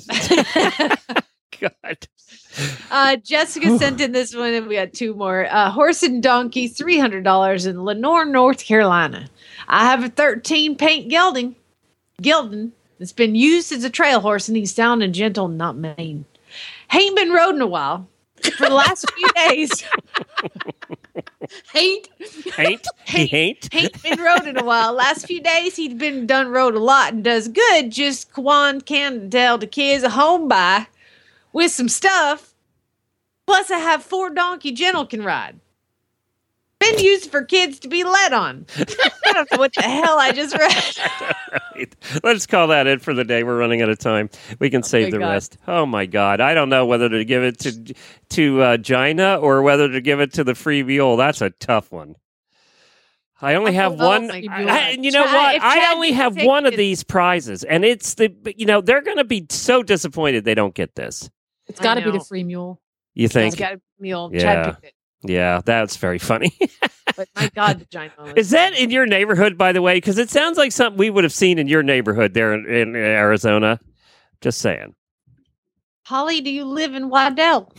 God. Jessica sent in this one, and we got 2 more. Horse and donkey, $300 in Lenore, North Carolina. I have a 13 paint gelding. It's been used as a trail horse, and he's sound and gentle, not mean. Ain't been rode in a while. For the last few days. Ain't been rode in a while. Last few days he'd been done rode a lot and does good. Just Kwan can tell the kids a home by with some stuff. Plus I have 4 donkey gentle can ride. been used for kids to be led on. I don't know what the hell I just read. Right. Let's call that it for the day. We're running out of time. We can save the rest. Oh, my God. I don't know whether to give it to Gina or whether to give it to the free mule. That's a tough one. I only have one. And you know what? I only have one of these prizes, and it's they're going to be so disappointed they don't get this. It's got to be the free mule. You think? It's got to be mule. Yeah. Chad picked it. Yeah, that's very funny. But my God, the giant moment. Is that in your neighborhood, by the way? Because it sounds like something we would have seen in your neighborhood there in Arizona. Just saying. Holly, do you live in Waddell?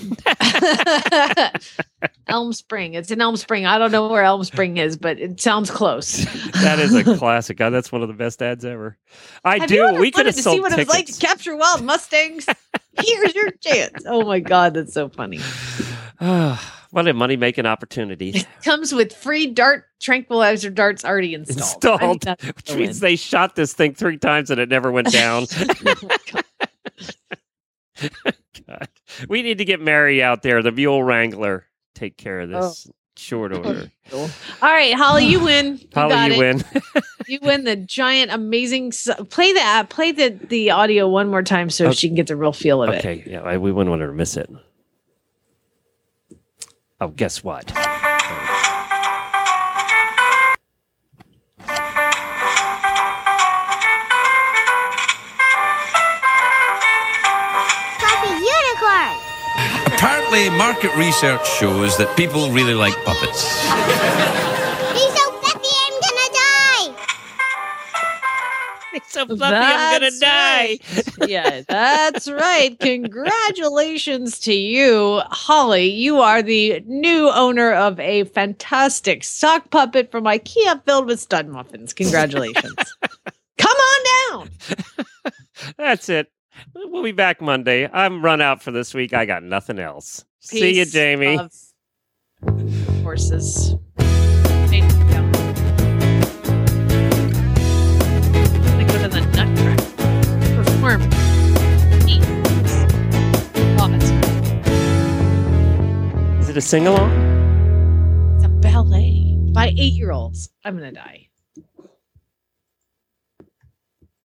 Elm Spring. It's in Elm Spring. I don't know where Elm Spring is, but it sounds close. That is a classic. God, that's one of the best ads ever. Have you ever wanted to see what it's like to capture wild Mustangs? Here's your chance. Oh my God, that's so funny. What a money-making opportunity. It comes with free tranquilizer darts already installed. Which means they shot this thing 3 times and it never went down. God. We need to get Mary out there, the mule wrangler. Take care of this short order. All right, Holly, you win. Holly, you win. You win the giant, amazing. Play the audio one more time so she can get the real feel of it. Okay, yeah, we wouldn't want her to miss it. Oh, guess what? Apparently, market research shows that people really like puppets. He's so fluffy, I'm gonna die. He's so fluffy, I'm gonna die. Yeah, that's right. Congratulations to you, Holly. You are the new owner of a fantastic sock puppet from IKEA filled with stud muffins. Congratulations. Come on down. That's it. We'll be back Monday. I'm run out for this week. I got nothing else. See you, Jamie. Horses. Go to the Nutcracker. Perform. Is it a sing-along? It's a ballet by 8-year-olds. I'm gonna die.